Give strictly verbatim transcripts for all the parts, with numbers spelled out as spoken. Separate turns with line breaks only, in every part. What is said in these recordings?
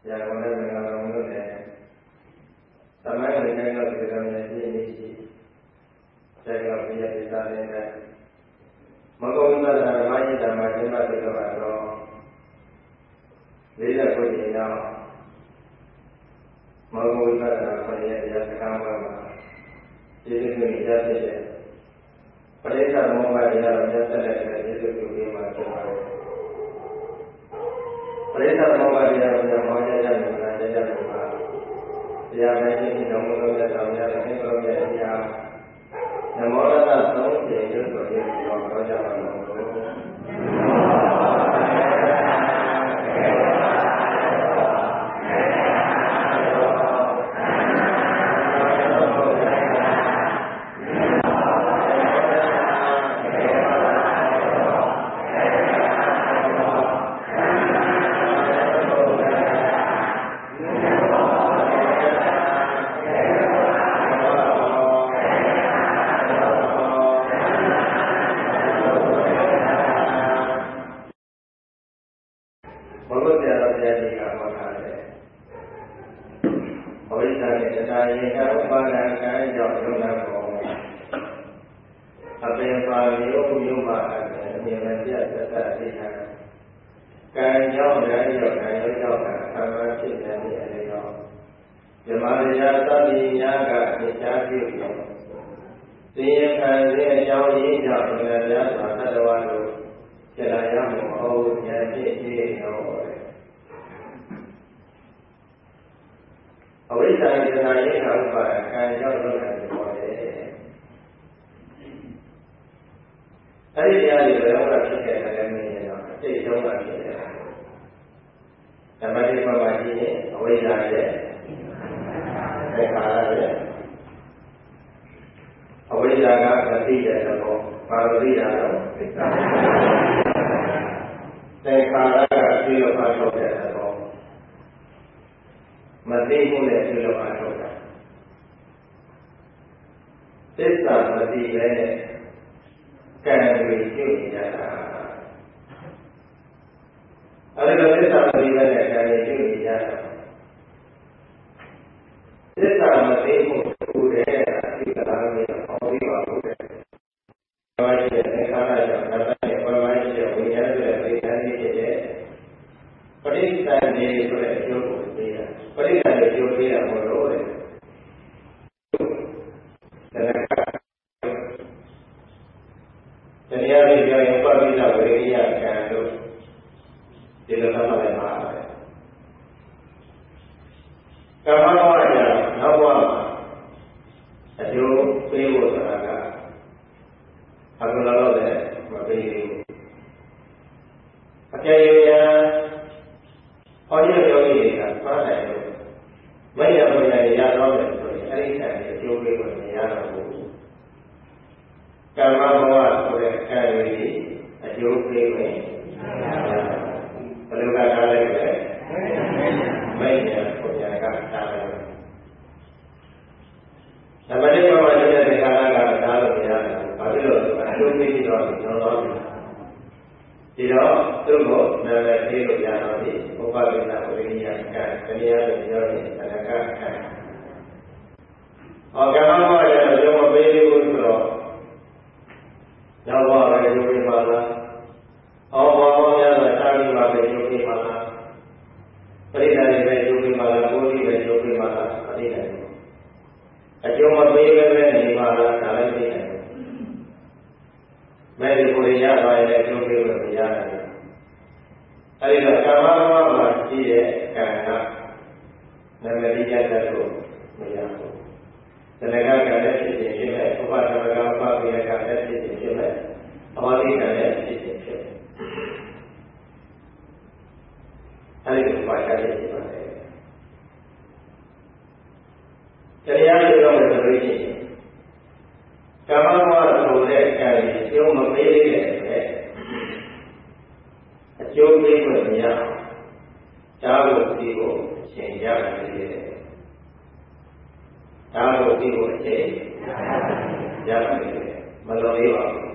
ရာဂဝနဲ့မင်္ဂလာတော်လို့လည်းသမိုင်းဝင်တဲ့ဒီကံနဲ့ပြည့်နေရှိဆက်ကပြည့်တဲ့သာတဲ့မဂုဏ်သတ္တဓမ္မယိတမကျင့်ပါတိကပါတော့လေးတဲ့ကိုကြီးတော့မဂုဏ်သတ္တခရရဲ့တရားစကားမှာကျေးဇူးတင်ကြဖြစ်တဲ့ပရိသတ်မောဟတရားတော်မြတ်ဆက်တဲ့ကျေးဇူးပြုပြီးမှဖြစ်ပါတယ်ပရိသတ်မောဟတရားတော်မြတ်မောဟကြကြနေတာကြကြနေတာတရားနဲ့ရှိတော်မူသောတဲ့တော်များတဲ့ဘုရားရဲ့တရားနမောတ္တသုံးကျေကျွတ်တော်ရဲ့တော်တော်ကြပါလို့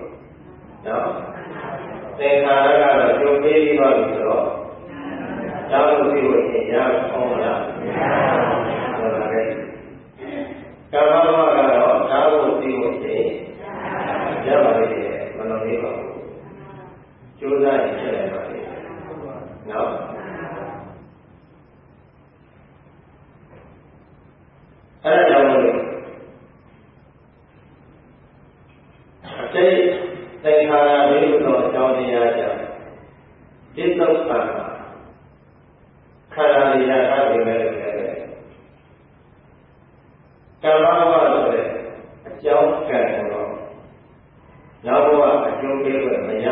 သင်္ခါရကတော့ကျုပ်ပေးပြီးတော့ဆိုတော့
အဒါလို့သိလို့ရှိရင်ရအောင်မလားဟုတ်ပါရဲ့ကမ္ဘာဘဝကတော့ဒါလို့သိလို့ရှိရင်ရပါလိမ့်မယ်မလို့နေပါဘူးကြိုးစားရင်ဖြစ်နိုင်ပါလိမ့်မယ်နော်အဲ့ဒါကြောင့်လို့အတိတ်သင်္ခါရလေးတို့အကြောင်းတရားကြောင့်ဒီသုတ်ပါခန္ဓာလေးရတာပဲပဲကမ္ဘာဘဝဆိုတဲ့အကြောင်းကံကိုတော့နောက်ဘဝအကျိုးပေးလို့မရ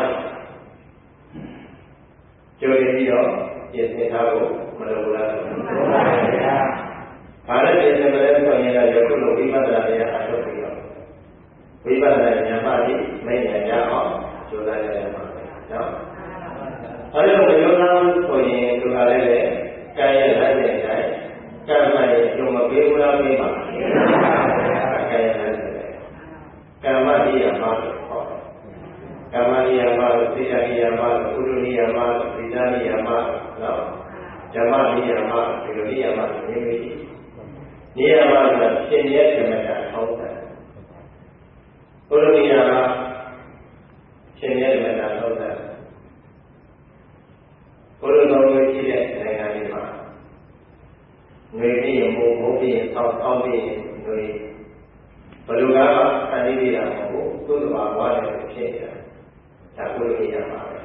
ကြိုးရပြီးတော့ပြင်ဆင်ထားဖို့မလိုဘူးလားဟုတ်ပါဘူး။ဘာလဲပြင်ဆင်မလဲဆိုရင်လည်းယခုလိုဝိပဿနာတရားအထုတ်ပြီးတော့ဝိပဿနာဉာဏ်မှဒီမိညာရအောင်ကြိုးစားရမှာနော်။အဲဒီလိုမျိုးသားဆိုရင်သူကလည်းကံရဲ့လက်ရဲ့တိုင်းကံမှရဲ့ကျုံမပေးဘူးလားပေးပါကံရဲ့လက်ရဲ့ကံမတိယမှာပေါ့ကမ္မနိယမလို့သိက္ခာနိယမလို့ကုလနိယမလို့သီလနိယမနော်ဓမ္မနိယမဒီလိုနိယမမျိုးမျိုးရှိနိယမဆိုတာရှင်ရဲ့ဓမ္မတာထောက်တယ်ကုလနိယမရှင်ရဲ့ဓမ္မတာထောက်တယ်ကုလတော်ကိုရှိတဲ့နိုင်ငံတွေမှာငွေပြီးရင်မိုးမိုးပြီးရင်ဆောက်ဆောက်ပြီးရင်ငွေဘယ်လိုကမှခံရည်ရတာမဟုတ်ဘူးသို့တော်ဘာလဲဖြစ်နေတာဒါကိုလို့ရပါမယ်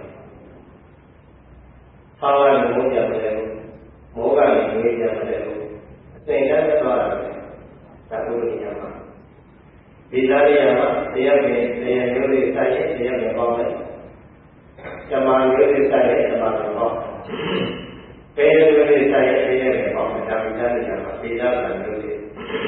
။ဆောင်းရမိုးကြတယ်မိုးကလည်းငွေကြတယ်အစိမ်နဲ့သွားတယ်ဒါကိုလို့ရပါဒီသားလေးကတရားပင်တရားမျိုးလေးဆိုင်ရဲ့တရားပင်ပေါင်းတယ်။ဓမ္မမျိုးလေးဆိုင်ရဲ့ဓမ္မပင်ပေါင်းဘယ်မျိုးလေးဆိုင်ရဲ့တရားပင်ပေါင်းတယ်ဒါပိသားလေးကပိသားကမျိုးလေး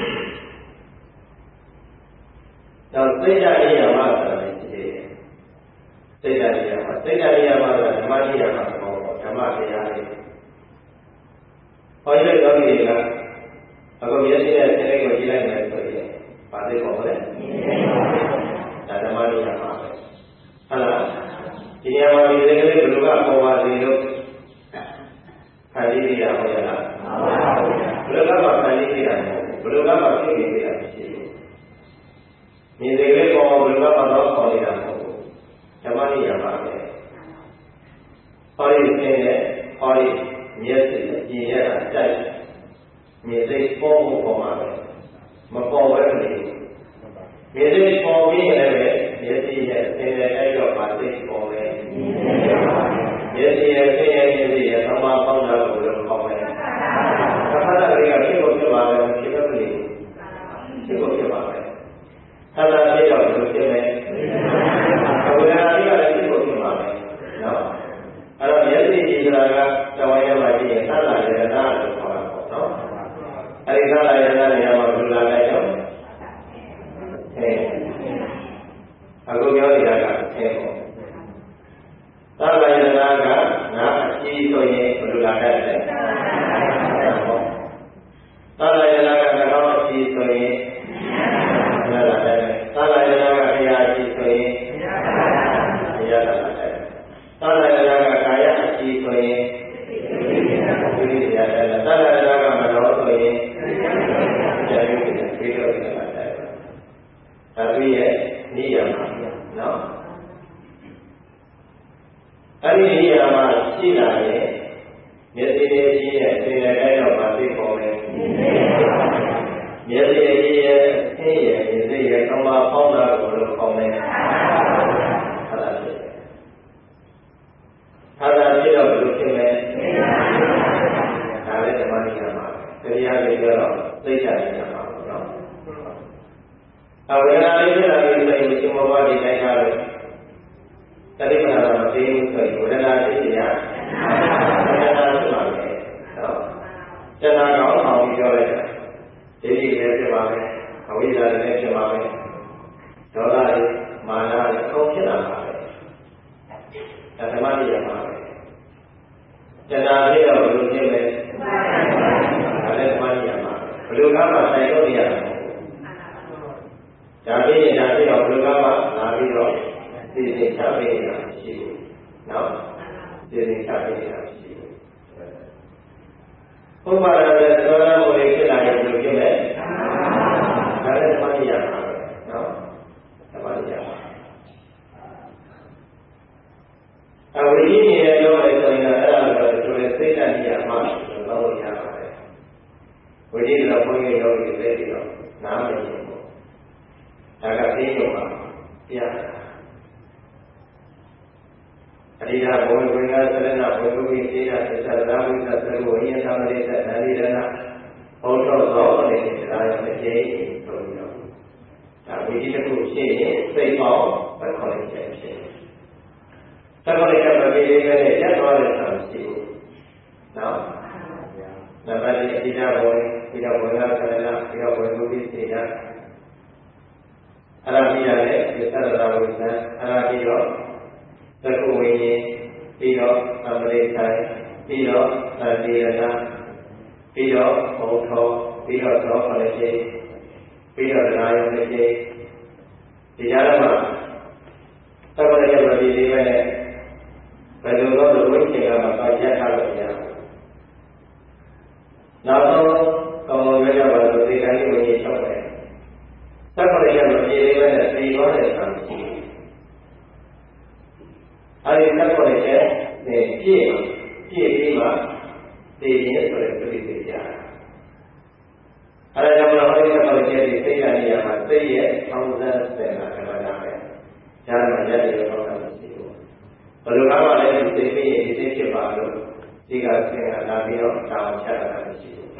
တော့သိကြရရမှာဆိုတယ်စိတ်ဓာတ်ရမှာစိတ်ဓာတ်ရမှာကဓမ္မတရားမှာပေါ့ဓမ္မတရားလေးဟောရတဲ့ယောဂီတွေကအခုမျက်စိနဲ့စိတ်ကိုကြည့်လိုက်မယ်ဆိုရင်ဘာသိပေါ်မလဲဒါဓမ္မတရားမှာပဲဟုတ်လားဒီနေရာမှာဒီစိတ်ကလေးဘယ်လိုကပေါ်ပါစေလို့ခန္တီးရဟောရလားဘယ်လိုကမှခန္တီးရမဟုတ်ဘယ်လိုကမှဖြစ်နေရမရှိဘူးမြင်စိတ်လေးပေါ်ဘယ်လိုကမှတော့ပေါ်နေတာမဟုတ်ဓမ္မနိယမှာပဲဟောဒီသင်နဲ့ဟောဒီမျက်စိနဲ့ကြည်ရတာတိုက်မျက်စိပေါ်ဖို့ပေါ်မှာပဲမပေါ်ဘဲမနေမျက်စိပေါ်ပြီးရင်လည်းမျက်စိရဲ့သင်နဲ့အဲ့တော့ပါစိတ်ပေါ်ပဲမျက်စိရဲ့သင်ရဲ့မျက်စိရဲ့သမာပေါင်းတာကိုလည်းပေါ်ပဲသက္ကတာတွေကဖြစ်ဖို့ဖြစ်ပါပဲဖြစ်ဖို့မနေဖြစ်ဖို့ဖြစ်ပါပဲသက္ကတာဖြစ်တော့ဘယ်လိုဖြစ်လဲဝေဒနာတွေကလည်းဖြစ်ဖို့ဖြစ်ပါမယ်နော်အဲ့တော့မျက်စိကြည့်ကြတာကတဝါရမှာကြည့်ရင်သတ်လာရတနာလို့ခေါ်တာပေါ့နော်အဲ့ဒီသတ်လာရတနာနေရာမှာဘယ်လိုလာလဲတော့အဲအခုပြောနေတာကအဲပေါ့သတ်လာရတနာကငါအကြည့်ဆိုရင်ဘယ်လိုလာတတ်လဲပေါ့သတ်လာရတနာကငါတော့အကြည့်ဆိုရင်ဘယ်လိုလာတတ်လဲသတ်လာရတနာကတရားအကြည့်ဆိုရင်ရတာလည်းသာလနာကကာယအကြည့်ဆိုရင်ဝိရိယရတယ်သာလနာကမနောဆိုရင်ဉာဏ်ရည်ပြီးတော့ဒီမှာတယ်ဒါပြီးရဲ့နိယမနော်အဲ့ဒီနိယမရှိလာရင်မျက်စိရဲ့အကြီးရဲ့သင်တဲ့အဲ့တော့မသိပေါ်မယ်မျက်စိရဲ့အကြီးရဲ့အင်းရဲ့မျက်စိရဲ့ကမ္ဘာပေါင်းတာကိုလို့ခေါ်မယ်ဟာသာဖြစ်တော့ဘယ်လိုဖြစ်လဲဒါလည်းဓမ္မနိယမှာတရားလေးပြောတော့သိချာနေရမှာပေါ့နော်အဝေဒနာလေးဖြစ်လာပြီးဆိုရင်ရှင်မောဘဒီတိုင်းကားလို့တတိပ္ပဏမသိဘူးဆိုရင်ဝေဒနာဖြစ်ရဝေဒနာဖြစ်ပါမယ်နော်တဏှာကောင်းအောင်ပြောလိုက်တာဒိဋ္ဌိလည်းဖြစ်ပါမယ်အဝိဇ္ဇာလည်းဖြစ်ပါမယ်ဒေါသလည်းမာနလည်းအကုန်ဖြစ်လာပါမယ်ဒါဓမ္မနိယမှာတဏှာဖြစ်တော့ဘယ်လိုဖြစ်လဲဒါလည်းဓမ္မနိယမှာဘယ်လိုကမှဆိုင်လို့မရဘူးဒါဖြစ်ရင်ဒါဖြစ်တော့ဘယ်လိုကမှလာပြီးတော့သိသိချပေးရတာရှိဘူးနော်သိသိချပေးရတာရှိဘူးဥပါဒနဲ့သောတာကိုလေးဖြစ်လာရင်ဘယ်လိုဖြစ်လဲဒါလည်းသမာဓိရမှာပဲနော်သမာဓိရမှာအဝိဇ္ဇာရဲ့ပြောလိုက်ဆိုရင်အဲ့ဒါကတော့ဆိုရင်စိတ်ဓာတ်ကြီးရမှာလို့ပြောလို့ရပါတယ်ဝိဇ္ဇာကဘုန်းကြီးရောပြီးသိပြီးတော့နားမလည်ဘူးဒါကသိရုံပါပြရအရိယာဘုံဝိညာဉ်သရဏဘုံဝိသေယသစ္စာသာဝိသသရဝိညာဉ်သမရိသနာရိရဏဘုံတော်သောနေတဲ့ဒါရတဲ့ကျေဆိုပြီးတော့ဒါဝိဇ္ဇာတစ်ခုရှိရင်စိတ်ပေါင်းဘယ်ခေါ်လဲဖြစ်ဖြစ်သက္ကရိကမပြေလေးနဲ့ရက်သွားတဲ့ဆံရှိဘူးနော်နံပါတ်၄အရိယာဘုံပြီးတော့ဝိညာဉ်သရဏပြီးတော့ဘုံဝိသေယအရာပြီးရတယ်သစ္စာသာဝိသအရာပြီးတော့သက္ကဝိညာဉ်ပြီးတော့အပရိသတ်ပြီးတော့သတိရဏပြီးတော့ဘုံထောပြီးတော့သောဖလည်းရှိပြီးတော့နာယုန်လည်းရှိဒီကြားမှာသက္ကရရဲ့ပြည်လေးပဲနဲ့ဘယ်လိုတော့ဝိညာဉ်ကမှပါချက်ထားလို့ရနောက်ဆုံးကောင်းကောင်းရရပါလို့ဒီတိုင်းဝိညာဉ်ချုပ်တယ်သက္ကရရဲ့ပြည်လေးပဲနဲ့ပြီးသွားတဲ့ဆံရှိအဲဒီသက္ကရရဲ့ပြည့်ပြည့်ပြီးမှသိရင်ဆိုတဲ့ပြည့်စုံကြအဲဒါကြောင့်လည်းအဲဒီသက္ကရရဲ့သိရနေရမှာသိရဲ့အောင်းစမ်းစင်တာကမှလာမယ်ဉာဏ်မှာရတယ်လို့ဟောတာမရှိဘူးဘယ်လိုကားမှလည်းသိသိရင်ဒီသိဖြစ်ပါလို့ဒီကဆင်ကလာပြီးတော့တောင်းချတာမရှိဘူး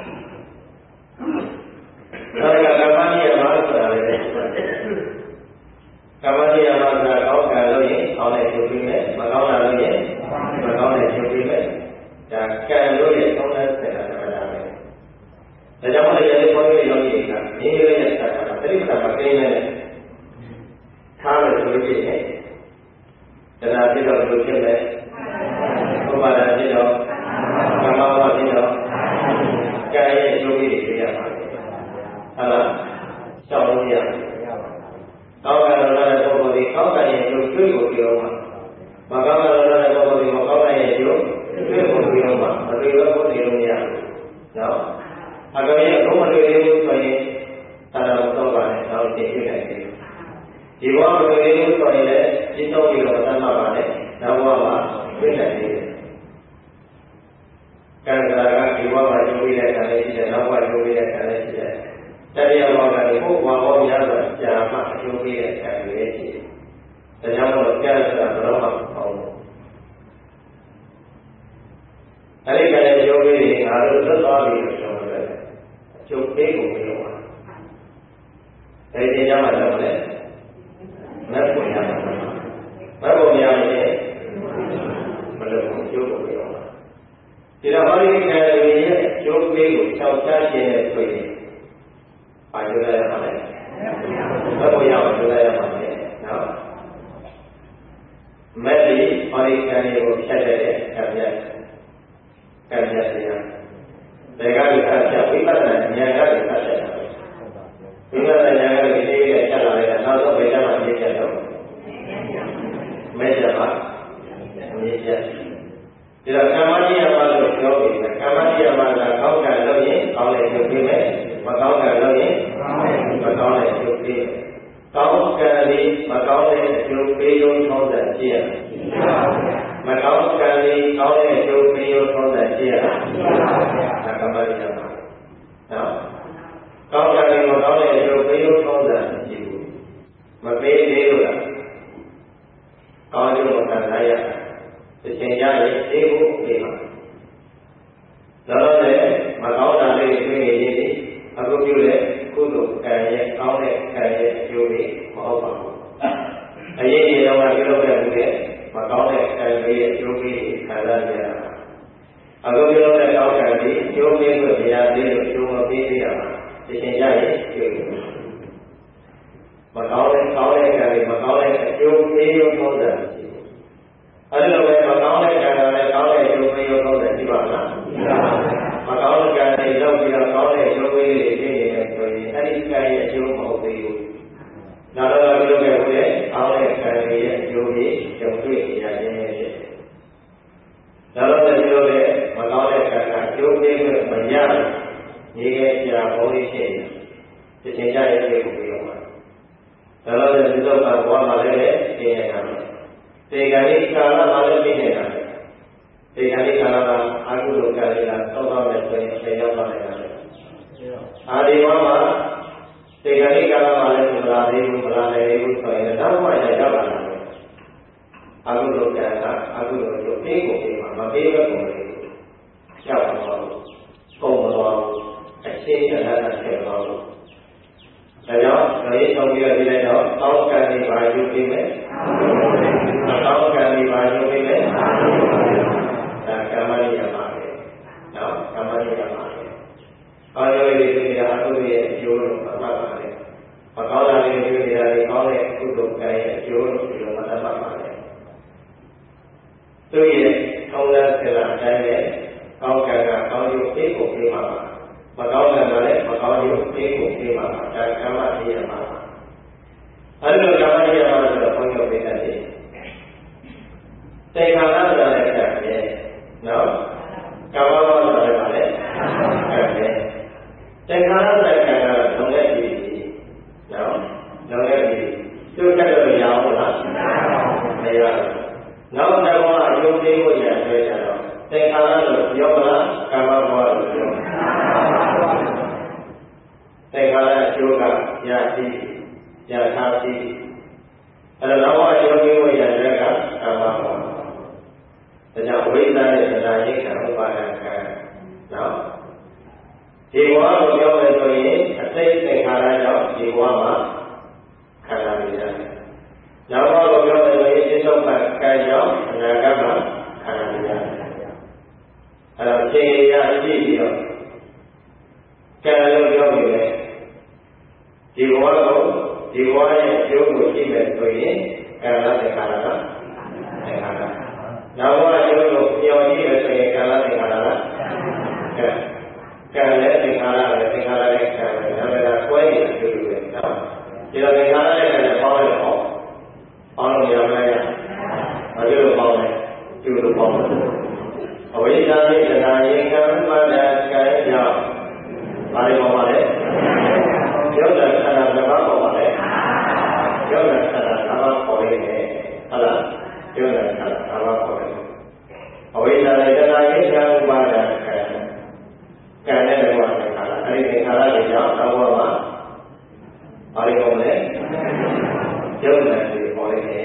ဒါကကမ္မနိယမဆိုတာလည်းကမ္မနိယမဆိုတာကောင်းတာလို့ရင်ကောင်းတဲ့ချုပ်ပြီးမယ်မကောင်းတာလို့ရင်မကောင်းတဲ့ချုပ်ပြီးမယ်ဒါကံလို့ရဲ့ကောင်းတဲ့ဆင်တာကမှလာမယ်ဒါကြောင့်လည်းဒီဘုန်းကြီးယောဂီကမိမိရဲ့စကားမှာတိစ္ဆာမကိန်းနဲ့ထားလို့ဆိုလို့ရှိရင်တရားဖြစ်တော့လို့ဖြစ်မယ်ဥပါဒဖြစ်တော့ကမ္မဝဖြစ်တော့ကံရဲ့ယုတ်ကြီးတွေရပါမယ်ဟုတ်လားရှောက်လို့ရကောင်းကံတော်တဲ့ပုဂ္ဂိုလ်ဒီကောင်းကံရဲ့ယုတ်ကျွေးကိုပြောမှာမကောင်းကံတော်တဲ့ပုဂ္ဂိုလ်ဒီမကောင်းကံရဲ့ယုတ်ကျွေးကိုပြောမှာမတွေ့တော့ဘူးနေလို့မရဘူးနော်အကယ်၍ဘုံမတွေ့သေးဘူးဆိုရင်သာသာတော့ပါနဲ့နောက်သိပြနိုင်တယ်ဒီဘဝမတွေ့သေးဘူးဆိုရင်လည်းဒီတော့ပြီးတော့သတ်မှတ်ပါနဲ့နောက်ဘဝမှာတွေ့နိုင်တယ်ကံကြရာကဒီဘဝမှာကျိုးပြီးတဲ့ခံလေးရှိတယ်နောက်ဘဝကျိုးပြီးတဲ့ခံလေးရှိတယ်တရားဘောကနေဘုရားဘောများစွာကြာမှအကျိုးပေးတဲ့ခံလေးရှိတယ်ဒါကြောင့်မို့ကျမ်းစာဘယ်တော့မှမပေါ့ဘူးအဲဒီကလည်းကျိုးပေးရင်ငါတို့လွတ်သွားပြီလို့ပြောတယ်ကျုပ်ပေးကိုပြောပါအဲဒီတရားမှတော့လေမက်ကိုရမှာမက်ကိုရမှာလေမလို့ကျုပ်ကိုပြောပါဒီတော့ဟောဒီကံရဲ့ကျုပ်ပေးကို၆ချခြင်းနဲ့ဆိုရင်ပါကြရရမှာလေမက်ကိုရမှာပြောရမှာလေနော်မက်ဒီဟောဒီကံကိုဖြတ်တဲ့ကံပြကံပြတရားဒါကလည်းအချက်ဝိပဿနာဉာဏ်ကလည်းအချက်ပါဝိပဿနာဉာဏ်ကလည်းဒီလေးနဲ့ချက်လာတယ်နောက်တော့ဘယ်ကျမှပြည့်ချက်တော့မဲ့ချက်ပါမြည့်ချက်ဒီတော့ကမ္မတိယမလို့ပြောပြီးတယ်ကမ္မတိယမကကောင်းကံလုပ်ရင်ကောင်းတဲ့ကျိုးပေးမယ်မကောင်းကံလုပ်ရင်မကောင်းတဲ့ကျိုးပေးမယ်ကောင်းကံလေးမကောင်းတဲ့ကျိုးပေးရုံထောင်းတဲ့ကြည့်ရမကောင်းကံလေးကောင်းတဲ့ကျိုးပေးရုံထောင်းတဲ့ကြည့်ရဒါကမ္မတိယမနော်ကောင်းကံလေးမကောင်းတဲ့ကျိုးပေးရုံထောင်းတဲ့ကြည့်ဘူးမပေးသေးလို့လားကောင်းကျိုးကိုခံစားရတစ်ချိန်ကြရင်အေးဖို့ပေးပါတော့လည်းမကောင်းတာလေးတွေနေနေပြီအခုပြုတဲ့ကုသိုလ်ကံရဲ့ကောင်းတဲ့ကံရဲ့အကျိုးတွေမဟုတ်ပါဘူးအရေးကြီးတော့ပြုလုပ်တဲ့မှုရဲ့မကောင်းတဲ့ကံလေးရဲ့အကျိုးတွေခံစားရတာအခုပြုလုပ်တဲ့ကောင်းကံတွေအကျိုးပေးလို့မရသေးလို့အကျိုးမပေးသေးတာတစ်ချိန်ကြရင်ပြုလို့မကောင်းတဲ့ကောင်းတဲ့ကံတွေမကောင်းတဲ့အကျိုးပေးရုံပုံစံအဲ့လိုပဲမကောင်းတဲ့ကံကလည်းကောင်းတဲ့အကျိုးပေးရုံပုံစံရှိပါလားမကောင်းတဲ့ကံတွေလုပ်ပြီးတော့ကောင်းတဲ့အကျိုးပေးတွေဖြစ်နေတယ်ဆိုရင်အဲ့ဒီကံရဲ့အကျိုးမဟုတ်သေးဘူးနောက်တော့ပြုလုပ်ခဲ့ဖို့လေကောင်းတဲ့ကံတွေရဲ့အကျိုးတွေကြုံတွေ့ရခြင်းပဲဖြစ်တယ်နောက်တော့ပြုလုပ်တဲ့မကောင်းတဲ့ကံကအကျိုးပေးမခွင့်မရနေခဲ့ကြဘုံလေးဖြစ်နေဒီချိန်ကျရဲ့ပြေကိုပြီးတော့မှာဒါတော့ဒီသုတ်ကဘဝမှာလည်းသိနေတာပဲဒီကနေ့ကာလမှာလည်းသိနေတာပဲဒီကနေ့ကာလမှာအာဟုလောကလေးကသောက်တော့မယ်ဆိုရင်သိရောက်ပါလိမ့်မယ်အာဒီဘဝမှာဒီကနေ့ကာလမှာလည်းမလာသေးဘူးမလာနိုင်သေးဘူးဆိုရင်နောက်မှလည်းရောက်လာတယ်အာဟုလောကကအာဟုလောကိုပြေကိုပြေမှာမပြေဘဲကိုလေရောက်တော့ပုံမတော်အချင်းအလားအဆက်ပါဘူးဒါကြောင့်ဒါရေးဆောင်ပြရပြီးတော့တောင်းကံတွေပါယူပြီးမယ်တောင်းကံတွေပါယူပြီးမယ်ဒါကမ္မရိယမှာပဲနော်ကမ္မရိယမှာပဲအော်ရိုးလေးတွေကအထုရဲ့အကျိုးလို့မှတ်ပါလေမကောင်းတာတွေတွေနေတာတွေကောင်းတဲ့ကုသိုလ်ကံရဲ့အကျိုးလို့ဒီလိုမှတ်ပါပါလေသူရဲ့ကောင်းတဲ့ဆရာအတိုင်းနဲ့ကောင်းကံကကောင်းကျိုးပေးဖို့ပေးပါပါမကောင်းတဲ့လည်းမကောင်းရုပ်ပေးဖို့ပေးပါပါဒါကမ္မရိယမှာအဲဒီလိုကမ္မရိယမှာဆိုတော့ဘုန်းကြီးတို့ပြတဲ့တေခါရဆိုတာလည်းကြတယ်နော်ကမ္မဘောဆိုတာလည်းပါလေကြတယ်တေခါရတဲ့ကံကလုံးရဲ့ဒီနော်လုံးရဲ့ဒီသူ့တက်လို့ရအောင်လားမရဘူးနောက်တော့အယုံသေးဖို့ရဆွဲကြတော့တေခါရလို့ပြောမလားကမ္မဘောလို့ပြောတေခါရအကျိုးကရရှိရထားရှိအဲတော့နောက်အယုံသေးဖို့ရတဲ့ကကမ္မဘောဒါကြောင့်ဝိသနဲ့တရားရိက္ခာဥပါဒကံနော်ဒီဘဝကိုပြောမယ်ဆိုရင်အစိတ်တေခါရကြောင့်ဒီဘဝမှာခန္ဓာတွေရတယ်နောက်ဘဝကိုပြောမယ်ဆိုရင်စိတ်ဆုံးကကံကြောင့်အနာဂတ်မှာခန္ဓာတွေရတယ်အဲတော့ခြေရရှိပြီးတော့ကံလို့ပြောပြီးလေဒီဘဝကိုဒီဘဝရဲ့အကျိုးကိုရှိမယ်ဆိုရင်ကံလားတေခါရလားတေခါရနောက်ဘဝအကျိုးကိုပြောင်းကြည့်လို့ဆိုရင်ကံလားတေခါရလားကံကံလည်းတေခါရလည်းတေခါရလည်းကံလည်းဒါပေမဲ့ကွဲနေတယ်လို့ပြောတယ်နော်ဒီတော့တေခါရလည်းကံလည်းပေါင်းရအောင်ပေါင်းလို့ရမလားဘာလို့လို့ပေါင်းလဲကျိုးလို့ပေါင်းတယ်အဝိဇ္ဇာနဲ့တရားရင်ကံမှန်တဲ့ကံကြောင့်ဘာတွေပေါင်းပါလဲယောဂခန္ဓာတစ်ပါးပေါင်းပါလဲယောဂခန္ဓာတစ်ပါးပေါင်းနေတယ်ဟုတ်လားယောဂခန္ဓာတစ်ပါးပေါင်းနေတယ်အဝိဇ္ဇာနဲ့တရားရင်ကံမှန်တဲ့ကံကံနဲ့ဘဝနဲ့ခန္ဓာအဲဒီသင်္ခါရတွေကြောင့်ဘဝမှာဘာတွေပေါင်းလဲယောဂတွေပေါင်းနေတယ်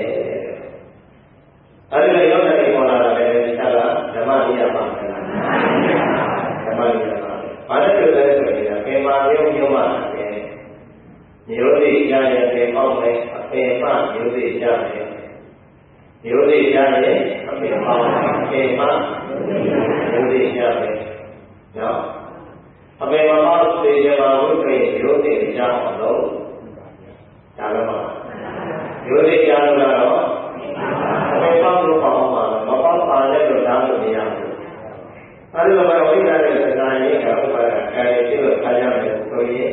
အဲဒီလိုယောဂတွေပေါ်လာတယ်ဆရာကဓမ္မရိယမှာပဲဓမ္မရိယမှာဘာလို့လဲဆိုရင်ပင်မာမျိုးမျိုးမှာပဲမျိုးစိကြရဲ့ပင်ပေါက်မယ်အပင်မမျိုးစိကြရဲ့မျိုးစိကြရဲ့အပင်ပေါက်မယ်အပင်မမျိုးစိကြရဲ့နော်အပင်မပေါက်စေကြပါဘူးဆိုရင်မျိုးစိကြအောင်လို့ဒါလည်းမမျိုးစိကြလို့ကတော့အပင်ပေါက်လို့ပေါက်မှာမပေါက်ပါနဲ့လို့ဒါလို့မရဘူးအဲဒီလိုပဲဝိသနဲ့တရားရင်ကဥပါဒကံရဲ့ကျိုးထားရမယ်ဆိုရင်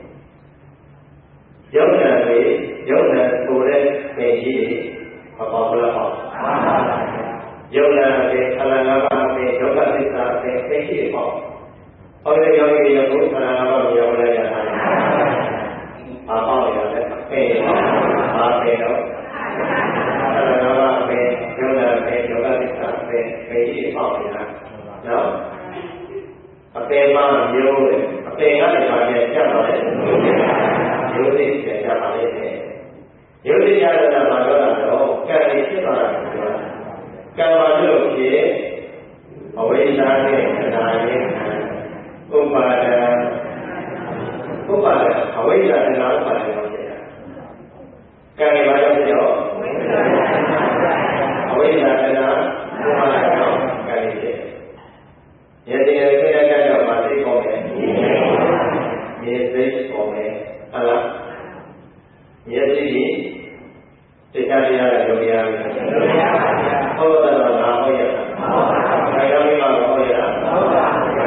ယုံနာတွေယုံနာဆိုတဲ့ပင်ကြီးတွေမပေါက်လားပေါ့ယုံနာတွေခန္ဓာငါးပါးပင်ဒုက္ခသစ္စာပင်ပင်ကြီးတွေပေါ့ဟောတဲ့ယောဂီရဲ့ဘုရားငါးပါးကိုရောက်လာကြတာအာပေါက်ရတယ်ပင်အာပင်တော့ခန္ဓာငါးပါးပင်ယုံနာပင်ဒုက္ခသစ္စာပင်ပင်ကြီးတွေပေါ့နေတာနော်အပင်မမျိုးလေအပင်ကနေပါပြန်ကြပါလေမျိုးစိပြန်ကြပါလေမျိုးစိရတဲ့မှာတော့တော့ကံကြီးဖြစ်သွားတာပြောကံပါလို့ဖြစ်အဝိဇ္ဇာနဲ့တရားရင်းဥပါဒံဥပါဒံအဝိဇ္ဇာနဲ့ဥပါဒံတော့ဖြစ်တာကံကြီးပါလို့ဖြစ်တော့အဝိဇ္ဇာနဲ့ဥပါဒံတော့ကံကြီးဖြစ်ယတိရခေရကကြောင့်မသိပေါ်မယ်မြေသိပေါ်မယ်ဟုတ်လားယတိတရားတရားလည်းလုပ်ရမယ်ဟုတ်ပါဘူးဟုတ်တယ်ငါဟုတ်ရတာဟုတ်ပါဘူးဒါကြောင့်ဒီမှာဟုတ်ရတာဟုတ်ပါဘူး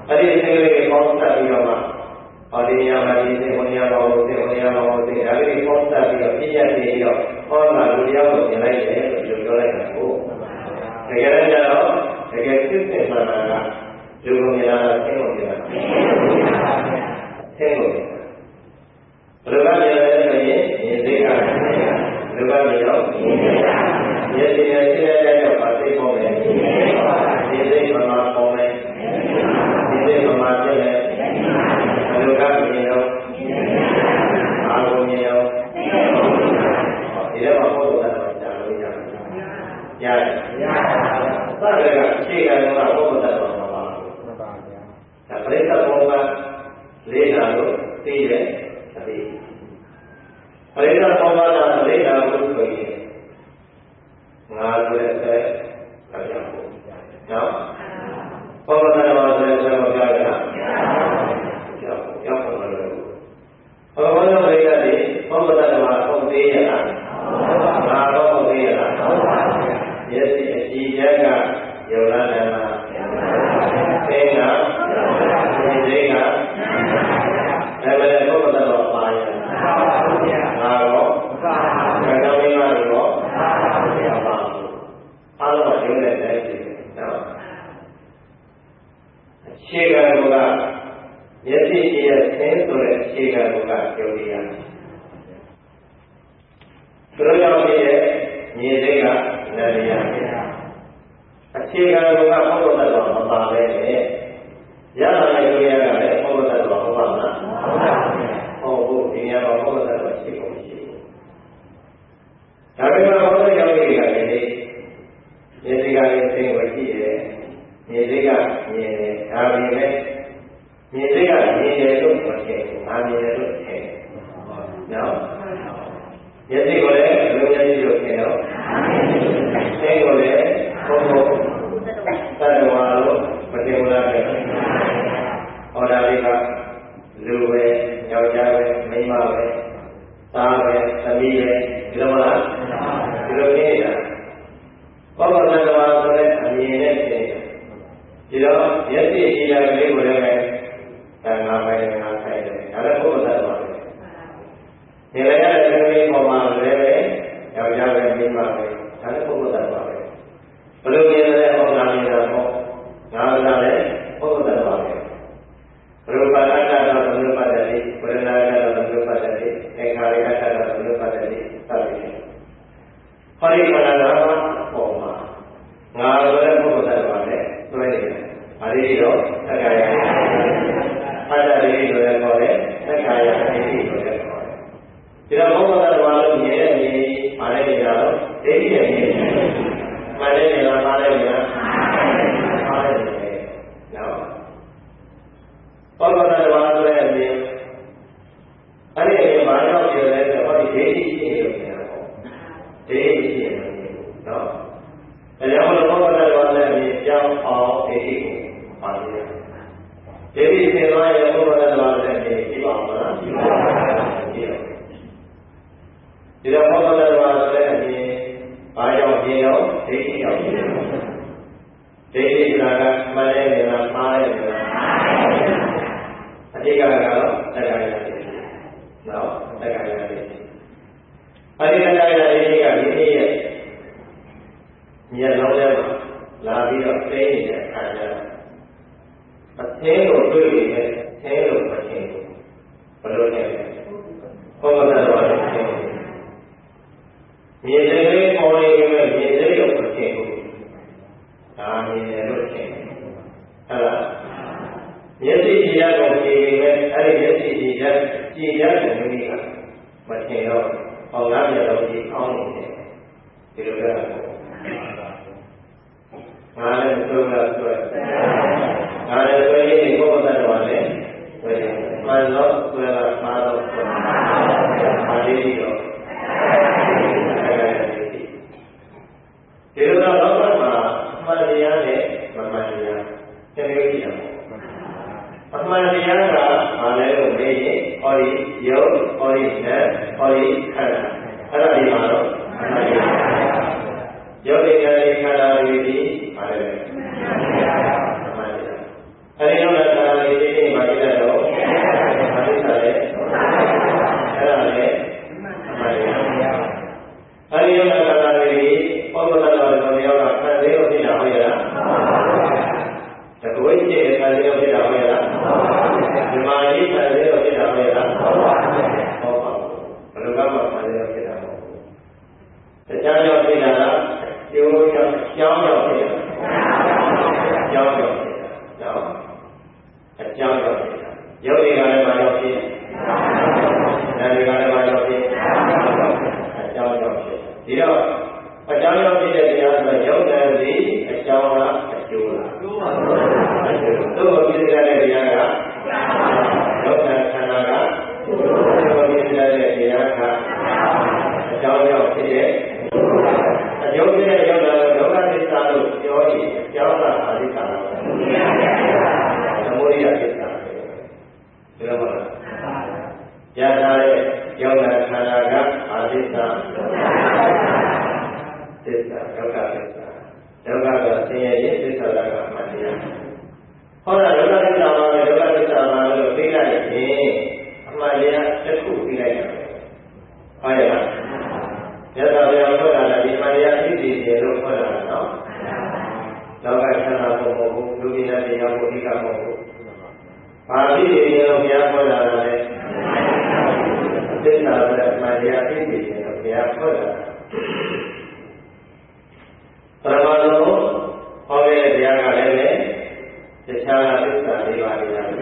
အဲ့ဒီစိတ်ကလေးပေါင်းစပ်ပြီးတော့မှဟောဒီညမှာဒီစိတ်ဟိုညမှာဟိုစိတ်ဟိုညမှာဟိုစိတ်ဒါလေးပေါင်းစပ်ပြီးတော့ပြည့်ရည်ပြီးတော့ဟောတာလူတရားကိုမြင်လိုက်တယ်လို့ပြောလိုက်တာကိုတကယ်လည်းကျတော့တကယ်စစ်စစ်မှန်မှန်ကလူကိုမြင်လာတာသိလို့မြင်လာတာသိလို့ဘယ်လိုကမြင်လဲဆိုရင်မြင်စိတ်ကဘယ်လိုကမြင်တော့မြင်စိတ်ကမြင်စိတ်နဲ့ရှင်းတဲ့ကြောင့်ပါသိဖို့မယ်မြင်စိတ်မှန်မှန်ပေါ်မယ်မြင်စိတ်မှန်မှန်ဖြစ်တယ်ဘယ်လိုကမြင်တော့အာရုံမြင်တော့ဒီတော့ဘုရားကကြားလို့ရတယ်ရတယ်ရတယ်သတ်ကအခြေခံကဘုရားတော်မှာပါမှန်ပါဗျာဒါပရိသတ်ဘုရားလေးနာလို့သိတယ်အသိပရိသတ်ဘုရားကလေးနာလို့ဆိုရင်ငါဆိုတဲ့ဆက်ကြောက်ဖို့နော်ဘုရားတော်ဆိုတဲ့ဆက်မကြောက်ရလားကြောက်ကြောက်ဖို့မလိုဘူးဘုရားတော်ပရိသတ်ဒီဘုရားတော်ပုံသေးရလားငါတော့ပုံသေးရလားယက်စီအကြည့်ချက်ကယောလာဓမ္မသေကဒီသေးကအဲ့ဒါလည်းဘုရားတော်ပါရငါတော့ကံတော်မိမတွေတော့အားလုံးရုံးတဲ့တိုင်းဖြစ်တယ်နော်အခြေခံကမျက်စိကြည့်ရဆင်းဆိုတဲ့အခြေခံကပြောပြရတယ်သူတို့ကြောင့်ဖြစ်တဲ့မြေစိတ်ကလည်းရအခြေခံကဘုရားတော်မပါပဲနဲ့ရလာတဲ့လူရကလည်းဘုရားတော်ဟုတ်ပါမလားဟုတ်ဘူးဒီနေရာမှာဘုရားတော်ရှိဖို့ရှိဘူးဒါပေမဲ့ဘုရားရောက်နေကြတယ်မြေစိတ်ကလည်းသိဝရှိတယ်မြေစိတ်ကမြင်တယ်ဒါပေမဲ့မြေစိတ်ကမြင်တယ်လို့မထင်ဘူးငါမြင်တယ်လို့ထင်တယ်နော်မျက်စိကိုလည်းဘယ်လိုမျက်စိလို့ထင်တော့စိတ်ကိုလည်းဘုံဘုံသတ္တဝါလို့မထင်ဘူးလားတဲ့ဟောတာလေးကလူပဲယောက်ျားပဲမိန်းမပဲသားပဲသမီးပဲဒီလိုမလားဒီလိုထင်နေတာဘောဂသတ္တဝါဆိုတဲ့အမြင်နဲ့ထင်ဒီတော့မျက်စိအရာကလေးကိုလည်းပဲဒါငါပဲငါဆိုင်တယ်ဒါလည်းဘုရားသတ္တဝါပဲဒီလည်းရတဲ့လူတွေပေါ်မှာလည်းပဲယောက်ျားပဲမိန်းမပဲဒါလည်းဘုရားသတ္တဝါပဲဘယ်လိုမြင်လဲဟောတာမြင်တာပေါ့ငါကလည်းဘုရားသတ္တဝါပဲဘယ်လိုပါဠိကတော့ဘယ်လိုပါတယ်လဲဝေဒနာကတော့ဘယ်လိုပါတယ်လဲသင်္ခါရကတော့ဘယ်လိုပါတယ်လဲစသဖြင့်ဟောဒီခန္ဓာ၅ပါးပေါ်မှာငါဆိုတဲ့ဘုရားသတ္တဝါနဲ့တွဲနေတယ်။အဲဒီတော့သက္ကာယအတ္တတိဆိုတဲ့ခေါ်တဲ့သက္ကာယအတ္တိဆိုတဲ့ခေါ်တယ်။ဒီတော့ဘုရားသတ္တဝါလို့မြင်တဲ့မြင်မာတဲ့နေရာတော့ဒိဋ္ဌိရဲ့မြင်မာတဲ့နေရာမာတဲ့နေရာမာတဲ့နေရာနော်ဘုရားသတ္တဝါဆိုတဲ့အမြင်အဲ့ဒီအမြင်ဘာလို့ပြောလဲဆိုတော့ဒီဒိဋ္ဌိရှိနေလို့ပြောတာပေါ့ဒိဋ္ဌိရှိနေလို့နော်ဒါကြောင့်ဘုရားတော်လည်းမြင်ကြောင်းအောင်ဒိဋ္ဌိကိုပါလိမ့်မယ်။ဒိဋ္ဌိသင်သွားရင်ဘုရားတော်လည်းမြင်ကြည့်ပါဦးမလား။ကြည့်ပါဦး။ကြည့်ပါ။ဒီတော့ဘုရားတော်လည်းမြင်ဘာကြောင့်မြင်တော့ဒိဋ္ဌိကြောင့်မြင်တယ်။ဒိဋ္ဌိဆိုတာကမှန်တဲ့နေရာမှားတဲ့နေရာအတိတ်ကတော့တရားရည်။နော်တရားရည်။အဲဒီတရားရည်ကဒီနေ့ရဲ့မြတ်လုံးထဲမှာလာပြီးတော့သိနေတဲ့အခါကျတော့အသင်းကိုတွေ့ပြီးနဲ့သင်းလို့မသိဘူးဘယ်လိုလဲဘုရားတော်ကသိတယ်မြင်တဲ့လေးပေါ်နေပြီမြင်တဲ့လို့မသိဘူးဒါမြင်တယ်လို့သိတယ်ဟုတ်လားမျက်စိကြည့်ရတော့ကြည့်ပြီးနဲ့အဲ့ဒီမျက်စိကြည့်ရကြည့်ရတဲ့နည်းကမသိတော့အောင်လားမျက်လုံးကြည့်အောင်နေတယ်ဒီလိုပဲငါလည်းပြောတာဆိုငါလည်းပြောရင်ဘုရားတော်လည်းပြောတယ်မှန်တော့ပြောတာမှားတော့ပြောတာဒီလိုတော့ဒီလိုတော့လောကမှာမှန်တရားနဲ့မမှန်တရားသင်လို့ရအောင်အမှန်တရားကဘာလဲလို့မေးရင်ဟောဒီယုတ်ဟောဒီနဲ့ဟောဒီခန္ဓာအဲ့ဒါဒီမှာတော့မှန်တရားယုတ်တရားခန္ဓာတွေဒီပါလေမှန်တရားအဲဒီတော့တတ်တော့ဘာသိတာလဲအဲ့ဒါလေအမှန်တရားအဲဒီယုံနာခန္ဓာတွေပုဂ္ဂိုလ်တော်တော်များများကခံသေးလို့ဖြစ်တာဟုတ်ရဲ့လားတကွေးကြီးခံသေးလို့ဖြစ်တာဟုတ်ရဲ့လားဒီမာကြီးခံသေးလို့ဖြစ်တာဟုတ်ရဲ့လားဟုတ်ပါဘူးဟုတ်ပါဘူးဘယ်လိုကမှခံသေးလို့ဖြစ်တာမဟုတ်ဘူးတရားကြောင့်ဖြစ်တာလားကျိုးကြောင့်ကြောင်းကြောင့်ဖြစ်တာကြောင်းကြောင့်ဖြစ်တာနော်အကြောင်းကြောင့်ဖြစ်တာယုတ်တွေကလည်းဘာကြောင့်ဖြစ်နာမ်တွေကလည်းဘာကြောင့်ဖြစ်အကြောင်းကြောင့်ဖြစ်ဒီတော့အကြောင်းကြောင့်ဖြစ်တဲ့တရားဆိုရုပ်နာမ်စီအကြောင်းလားအကျိုးလားအကျိုးပါဘူးသို့ဖြစ်တဲ့တရားကရုပ်နာမ်ခန္ဓာကသို့ဖြစ်တဲ့တရားကအကြောင်းကြောင့်ဖြစ်တဲ့အကျိုးဖြစ်တဲ့ရုပ်နာမ်ဒုက္ခသစ္စာလို့ပြောရင်အကြောင်းလားအဓိကလားသမုဒိယသစ္စာပြောပါလားရထားတဲ့ယောဂခန္ဓာကအာသစ္စာသစ္စာဒုက္ခသစ္စာဒုက္ခကဆင်းရဲရဲ့သစ္စာကမှတရားဟောတာဒုက္ခသစ္စာမှာဒုက္ခသစ္စာမှာလို့သိလိုက်ရင်အမှန်တရားတစ်ခုသိလိုက်ရတယ်ဟုတ်ရဲ့လားရသော်ပြောခေါ်တာလည်းဒီမှန်တရားသိသိတယ်လို့ခေါ်တာနော်လောကခန္ဓာဘုံဘုံလူကြီးတဲ့တရားဘုဒ္ဓကဘုံဘုံဘာသိတယ်လို့ဘုရားခေါ်တာလဲသစ္စာပဲမှန်တရားသိသိတယ်လို့ဘုရားခေါ်တာပရမတ်တော်ဟောတဲ့တရားကလည်းပဲတခြားသစ္စာလေးပါးလေးရတယ်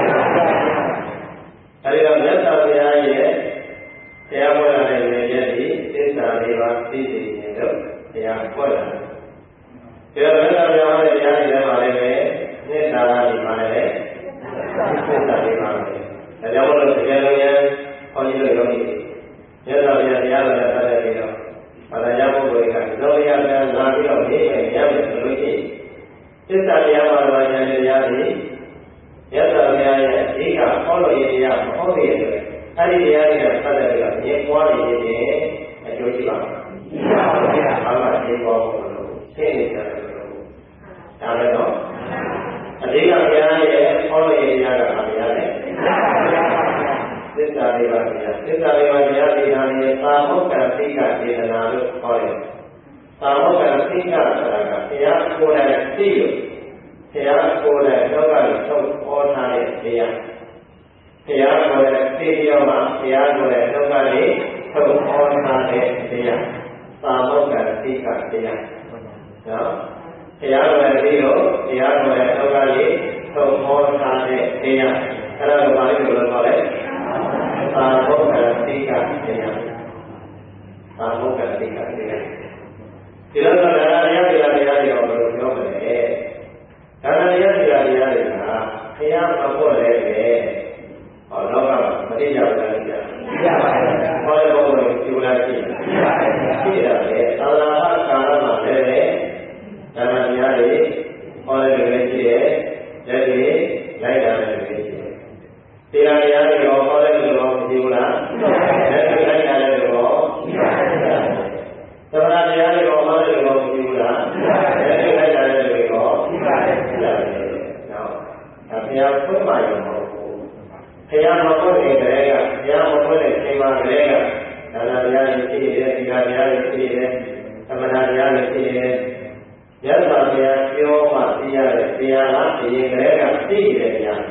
အဲဒီတော့မြတ်စွာဘုရားရဲ့တရားဟောတာလည်းလည်းရဲ့ဒီသစ္စာလေးပါးသိသိတယ်လို့ဘုရားခေါ်တာဒီတော့မြတ်စွာဘုရားရဲ့တရားတွေမှာလည်းပဲသစ္စာလေးပါးလည်းသစ္စာလေးပါးပဲဒါကြောင့်လို့တရားလုံးရဲ့ဟောကြီးလို့ရောနေမြတ်စွာဘုရားတရားတော်နဲ့ပတ်သက်ပြီးတော့ဘာသာကြားပုဂ္ဂိုလ်တွေကသောတရားကလာပြီးတော့နေနေရမယ်ဆိုလို့ရှိရင်သစ္စာတရားမှာတော့ဉာဏ်တရားတွေမြတ်စွာဘုရားရဲ့အဓိကဟောလို့ရတရားမဟုတ်သေးတဲ့အဲဒီတရားတွေကပတ်သက်ပြီးတော့ဉာဏ်ပွားနေရင်အကျိုးရှိပါ့မလားရှိပါဘူးဗျာဘာမှသိပေါ်ဘူးလို့သိနေကြတယ်လို့ဒါလည်းတော့အဓိကဘုရားရဲ့ဟောလို့ရတရားကဘာတရားလဲသစ္စာလေးပါးတရားသစ္စာလေးပါးတရားဒီဟာနဲ့သာမုက္ကသိကဒေသနာလို့ခေါ်တယ်။သာမုက္ကသိကဆိုတာကဘုရားကိုယ်တိုင်သိလို့ဘုရားကိုယ်တိုင်လောကကြီးထုတ်ဟောထားတဲ့တရား။ဘုရားကိုယ်တိုင်သိပြောမှဘုရားကိုယ်တိုင်လောကကြီးထုတ်ဟောထားတဲ့တရား။သာမုက္ကသိကတရား။နော်။ဘုရားကိုယ်တိုင်သိလို့ဘုရားကိုယ်တိုင်လောကကြီးထုတ်ဟောထားတဲ့တရား။အဲ့ဒါကိုဘာလို့ပြောလဲ။သာမုက္ကသိကတရားသာမုက္ကသိကတရားဒီလိုဆိုတော့တရားတရားတရားတွေတော့ဘယ်လိုပြောမလဲဒါနတရားတရားတရားတွေကဘုရားမဖို့လည်းပဲဟောလောကမသိကြဘူးလားသိကြပါဘူးဟောတဲ့ဘုရားကိုပြောလိုက်ရှိရှိရတယ်သာသနာ့ကာလမှာလည်းပဲဒါနတရားတွေဟောတဲ့လူတွေရှိတယ်လက်တွေလိုက်တာလည်းရှိတယ်တရားတရားတွေရောဟောတဲ့လူရောမရှိဘူးလားလက်တွေလိုက်တာလည်းရောရှိပါတယ်သမဏတရားတွေရောဟောတဲ့လူရောမရှိဘူးလားလက်တွေလိုက်တာလည်းရောရှိပါတယ်နော်ဒါဘုရားဖွင့်ပါရုံမဟုတ်ဘူးဘုရားမဖွင့်တဲ့တည်းကဘုရားမဖွင့်တဲ့ချိန်မှာတည်းကဒါနတရားတွေရှိတယ်သီလတရားတွေရှိတယ်သမဏတရားတွေရှိတယ်ရသော်ဘုရားပြောမှသိရတဲ့တရားလားအရင်ကတည်းကသိတဲ့တရား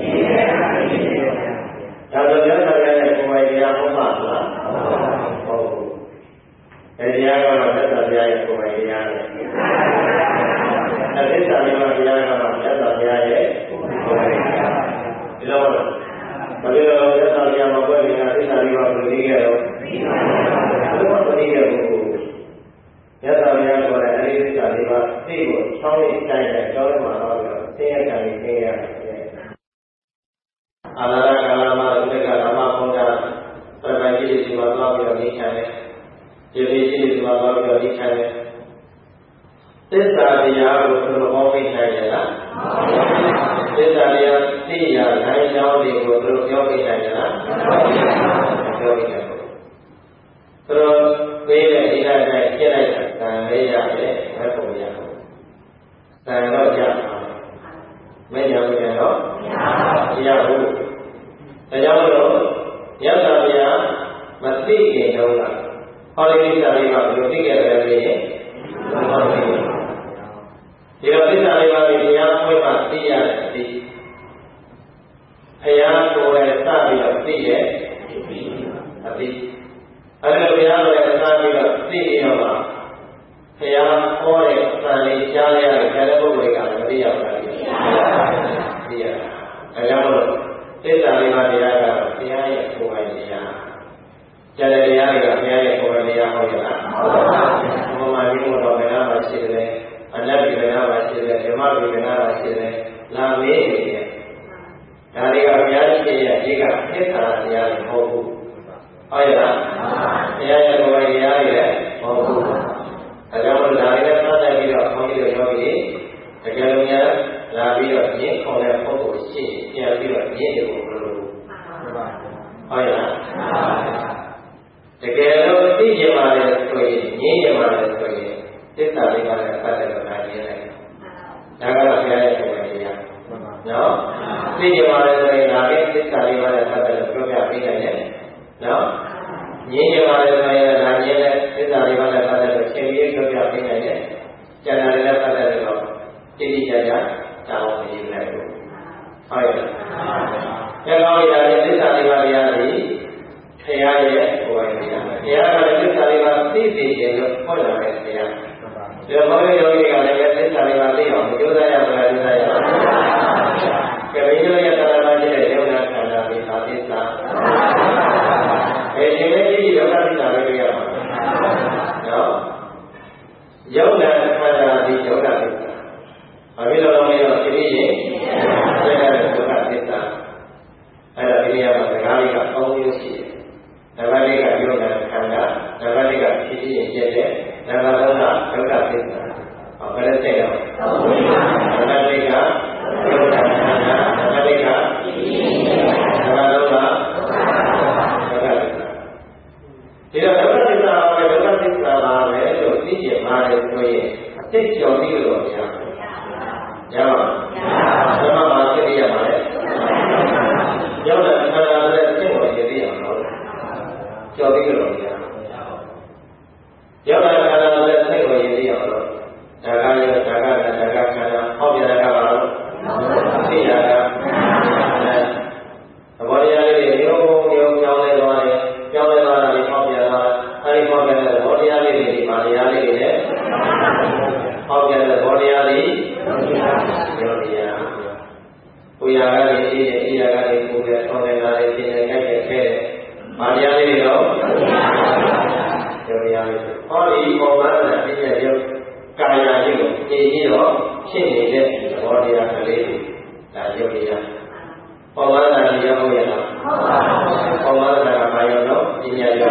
ဒါဆိုမြတ်စွာဘုရားရဲ့ကိုယ်ပိုင်တရားဟုတ်ပါလားဟုတ်ဘူးအဲဒီတရားကတော့မြတ်စွာဘုရားရဲ့ကိုယ်ပိုင်တရားပဲအသစ္စာလေးပါးတရားကတော့မြတ်စွာဘုရားရဲ့ကိုယ်ပိုင်တရားဒီလိုပါဘယ်လိုလဲမြတ်စွာဘုရားမှာပွဲနေတာသစ္စာလေးပါးကိုသိခဲ့တော့ဘယ်လိုမှမသိခဲ့ဘူးမြတ်စွာဘုရားကိုယ်တိုင်အဲဒီသစ္စာလေးပါးသိဖို့ချောင်းလေးတိုင်းတိုင်းကျောင်းမှာတော့သင်ရကံကြီးသိရတယ်အာလာရကာလမှာဥဒ္ဒကဓမ္မဘုရားပရမကြီးတွေဒီမှာသွားပြီးတော့နေခံတယ်။ဒီလိုကြီးတွေဒီမှာသွားပြီးတော့နေခံတယ်။သစ္စာတရားကိုသူတို့ဟောပေးနိုင်တယ်လား။သစ္စာတရားသိရနိုင်ကြောင်းတွေကိုသူတို့ပြောပေးနိုင်တယ်လား။ပြောပေးနိုင်ဘူး။သူတို့ပေးတဲ့အိဒါတိုင်းပြည့်လိုက်တာတန်လေးရတယ်ဘယ်ပုံရဘူး။တန်တော့ရမရဘူးတော့မရပါဘူး Yang namanya mesti kita oleh kita lewat berarti kita ini tidak bisa lewat dia pun mati ya mati. Ayah boleh tapi mati ya mati. Ada dia boleh tapi mati ya mak. Ayah boleh tapi jaya kalau boleh kalau dia mati. Dia. Ayah boleh. Kita lewat dia kalau dia yang boleh dia. Jadi dia juga dia yang boleh dia boleh lah. Memang ini mudah benar masih ada. Anda benar masih ada. Jemaah benar masih ada. Lama ini. Dari kami ini jika kita dia mau. Oh ya. Dia yang boleh dia ya mau. Kalau dari kita dari kita kami juga ini. Ajarnya lagi ini kalau mau sih. Dia juga ini perlu. Oh ya. Kalau dia malas tu ini, ni malas tu ini, kita tidak akan dapat berkali lagi. Jangan saya cakap dia, no? Dia malas tu ini, lagi kita tidak dapat berkali lagi, no? Ni malas tu ini, lagi kita tidak dapat berkali lagi, jangan dapat berkali. Jadi jangan tahu ini lagi. Ayat. Kalau dia kita tidak lagi. Saya ya, bukan dia. Dia kalau kita cari mati di sini, boleh tak dia? Dia boleh jadi kalau kita cari mati, orang itu saya boleh saya. Kalau itu dia cari mati, dia boleh cari bisa bisa. Eh, ini ni juga kita boleh apa? No, jauh dah cari di jauh dah bisa. Abi kalau orang ini ni, saya juga bisa. Ada dia macam kali kau ni. Nabali ka yoga khanda, nabali ka khiti ye ye, nabali ka yoga khanda. Apale se yo. Nabali ka yoga khanda, nabali ka nabali ka yoga khanda. Ida yoga khanda aur yoga khanda ba hai lo ti ye ma le so ye, tit chaw ti lo ya. Ya. Sama ba ti ya ma le. Yoga khanda le tin ko ye ti ya ma. Cho biết rồi nha. Giờ này cái nào lên thấy rồi gì vậy rồi? Đại ca giờ đại ca là đại ca cái nào không giờ đại ca bảo thì là này. Bây giờ thì nhiều nhiều nhau này rồi, nhau này rồi là không giờ rồi, hay không giờ là bây giờ thì mà bây giờ thì đấy. Không giờ là bây giờ thì nhiều thì à. Bây giờ cái gì thì bây giờ cái gì cũng là không nên là thì cái cái cái Maria ni đâu? Maria ni. Có đi có bán là bây giờ yêu cài là yêu, gì gì đó, xin gì đấy, Maria cái đấy là yêu gì à? Có bán là gì đâu vậy nào? Có bán là cái yêu đó, gì nhà yêu.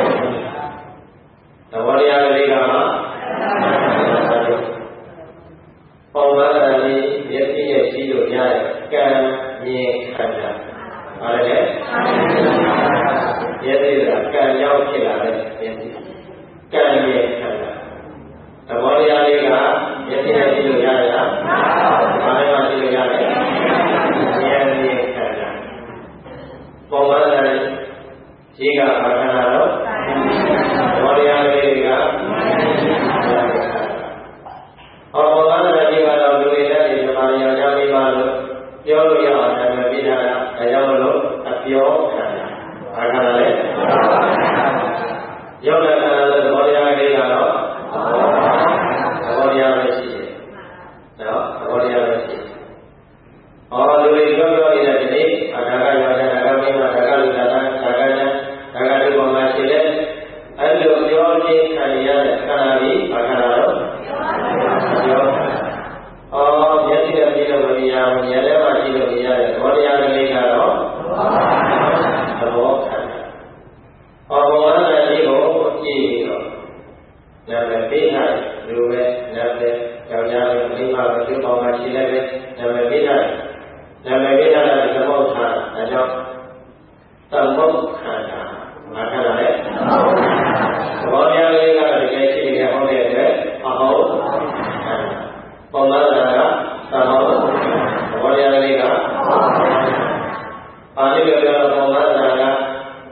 Là Maria cái đấy là mà. Có bán là gì? Biết gì vậy? Gì rồi nha? Cái gì khăn à? Ở đây. Jadi akan jauh kira kan dia kata. Kalau dia lihat, jadi dia tidak ada. Mana masih tidak ada. Dia dia kata. Pemandangan jika akan ada, kalau dia lihat, kalau pemandangan jika ada dunia di mana yang jadi malu, jauh yang ada berbeda, jauh lu, tapi jauh ada. Akan ada. Jauh dah ada kalau dia ada kalau, kalau dia mesti, no, kalau dia mesti. Orang dulu itu kalau tidak jadi, agak agak agak agak ni agak agak datang, agaknya agak tu masih le. Ada jauh ni kalian kanari akan ada. Oh, dia tidak tidak beria, dia ada masih beria. Kalau dia ada ni kalau. Orang orang ini oh ini, nama bina, dua, nama kau jangan lima betul kau masih lagi, nama bina, nama bina ada semua hal, ada semua hal, macam mana? Orang yang ini kalau dikasih dia orang dia, ahau, orang ada semua, orang yang ini kan, ada juga orang ada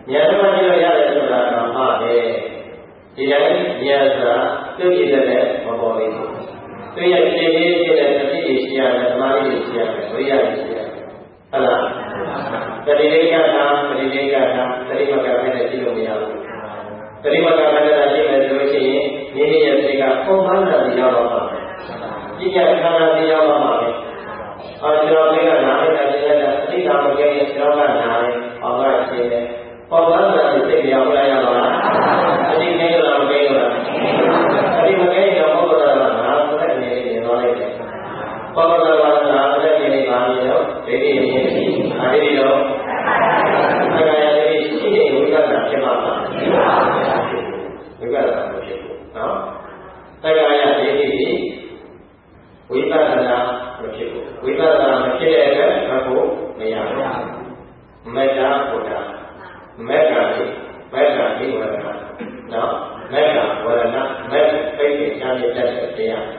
nhà nó bao nhiêu gia đình là nó họ để thì đấy nhà là tôi nghĩ là đấy mà bỏ đi tôi nghĩ là cái cái là cái gì xia là mà cái gì xia là tôi nghĩ xia là cái đi cái nào cái đi cái nào cái mà cái này chỉ dùng nhau cái mà cái này là chỉ là tôi chỉ nhìn nhìn cái cái không bán là gì đâu mà chỉ là cái là gì đâu mà ở chỗ này là nào là cái là cái nào mà cái chỗ là nào ở ngoài kia này không bán là cái gì đâu là nào cái này là cái là cái mà cái nào cũng là nào có cái này thì nói đấy có là nào cái này là gì đó cái gì cái gì đó cái này cái gì thì người ta làm cái mà người ta làm cái đó cái này là cái gì quý ba là quý ba là một cái đề cái mà cũng mấy样mấy cái của nó mấy cái gì mấy cái gì của nó đó mấy cái của nó mấy cái cái trang bị chất cái gì à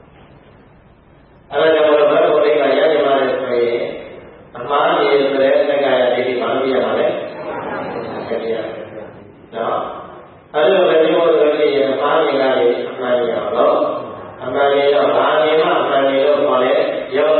ở đây chúng ta có thể cái gì mà để cái mà gì để cái cái gì mà gì mà đấy cái gì đó ở đây chúng ta có cái gì mà gì là gì mà gì đó Hãy subscribe cho kênh Ghiền Mì Gõ để không bỏ lỡ những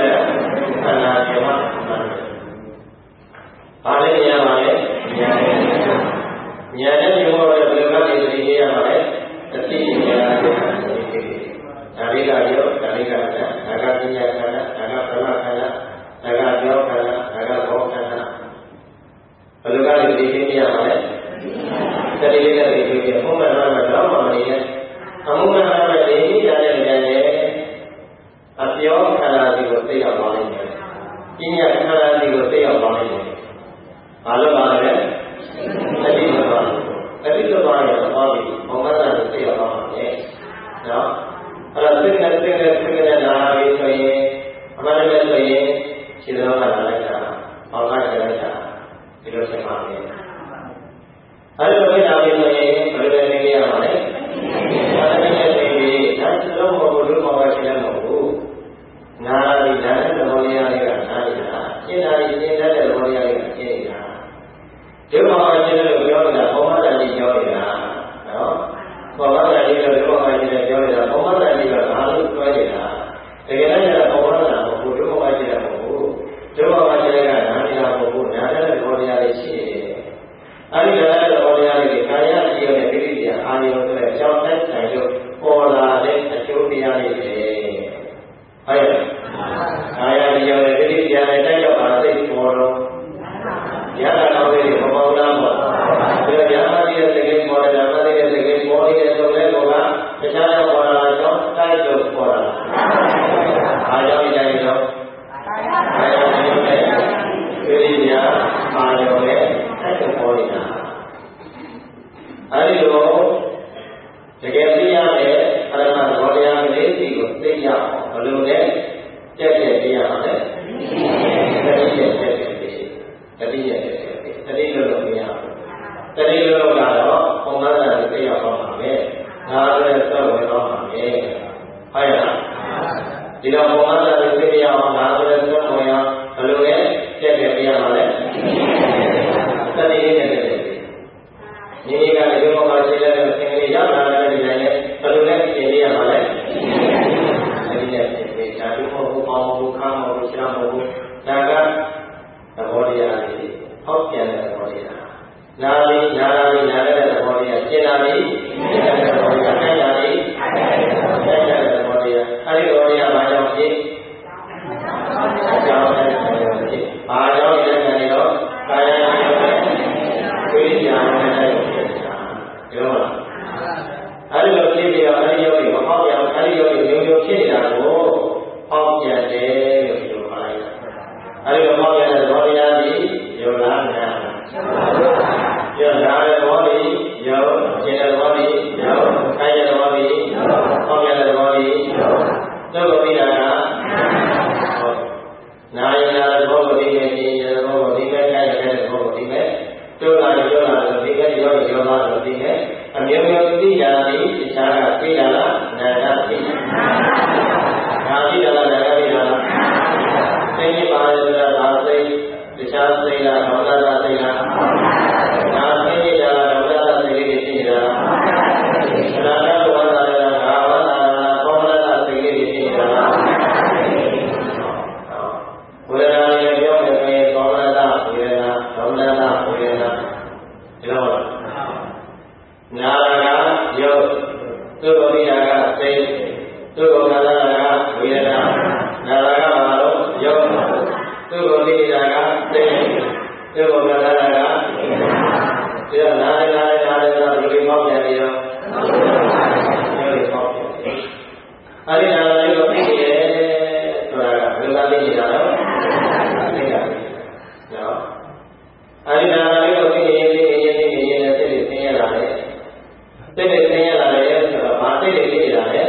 နာရာကယုတ်သုဘောတိရာကစိတ်သုဘောကလာကဝေဒနာနာရာကဘာလို့ယုတ်သုဘောတိရာကစိတ်သုဘောကလာကဝေဒနာဒီတော့နာရာနာရာနာရာဒီလိုပေါက်ပြန်ပြီးတော့ဒီလိုပေါက်ပြန်အဲဒီနာရာလေးကိုသိရဲဆိုတာကဘယ်လိုသိနေတာလဲသိတာနော်အဲဒီနာရာလေးကိုသိရင်သိရင်သိရင်သိရင်သိရင်သိရတာလေသိတယ်သိရတာလေဆိုတော့ဘာသိတယ်သိရတာလဲ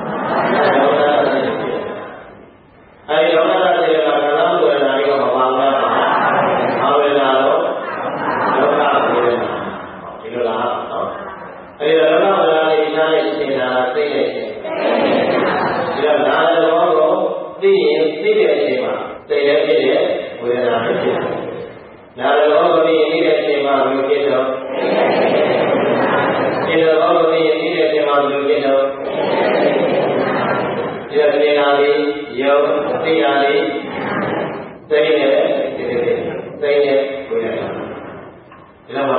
အဲဒီလောကသိရတာကလောကဝေဒနာလေးကိုမပါဘူးလားဘာဝေဒနာတော့လောကဝေဒနာဒီလိုလားနော်အဲဒီလောကဝေဒနာလေးနားနဲ့ရှင်းတာသိရဲ့ရှင်းဒီတော့နားတဲ့ဘောကိုသိရင်သိတဲ့အချိန်မှာသိရဖြစ်တဲ့ဝေဒနာဖြစ်တယ်နားတဲ့ဘောကိုသိရင်သိတဲ့အချိန်မှာဘယ်လိုဖြစ်တော့ဒီလိုဘောကိုသိရင်သိတဲ့အချိန်မှာဘယ်လိုဖြစ်တော့ဒီတော့သိတာလေးယုံသိတာလေးသိတယ်သိတယ်သိတယ်ဝေဒနာဒီလိုပါ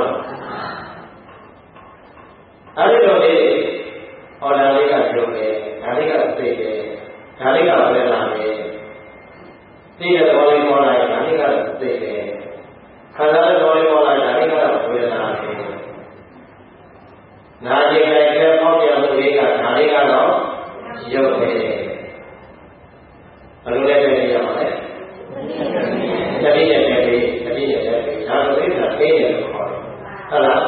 အဲဒီလိုလေးဟောတာလေးကပြောတယ်ဒါလေးကသိတယ်ဒါလေးကဝေဒနာပဲသိတဲ့ဘောလေးပေါ်လာရင်ဒါလေးကသိတယ်ခန္ဓာရဲ့ဘောလေးပေါ်လာရင်ဒါလေးကဝေဒနာပဲနာကျင်တဲ့ခဲပေါက်ပြမှုလေးကဒါလေးကတော့ရုပ်ပဲဘယ်လိုလဲသိရမှာလဲတတိယတဲ့လေးတတိယတဲ့လေးဒါလိုသိတာသိတယ်လို့ခေါ်တယ်ဟုတ်လား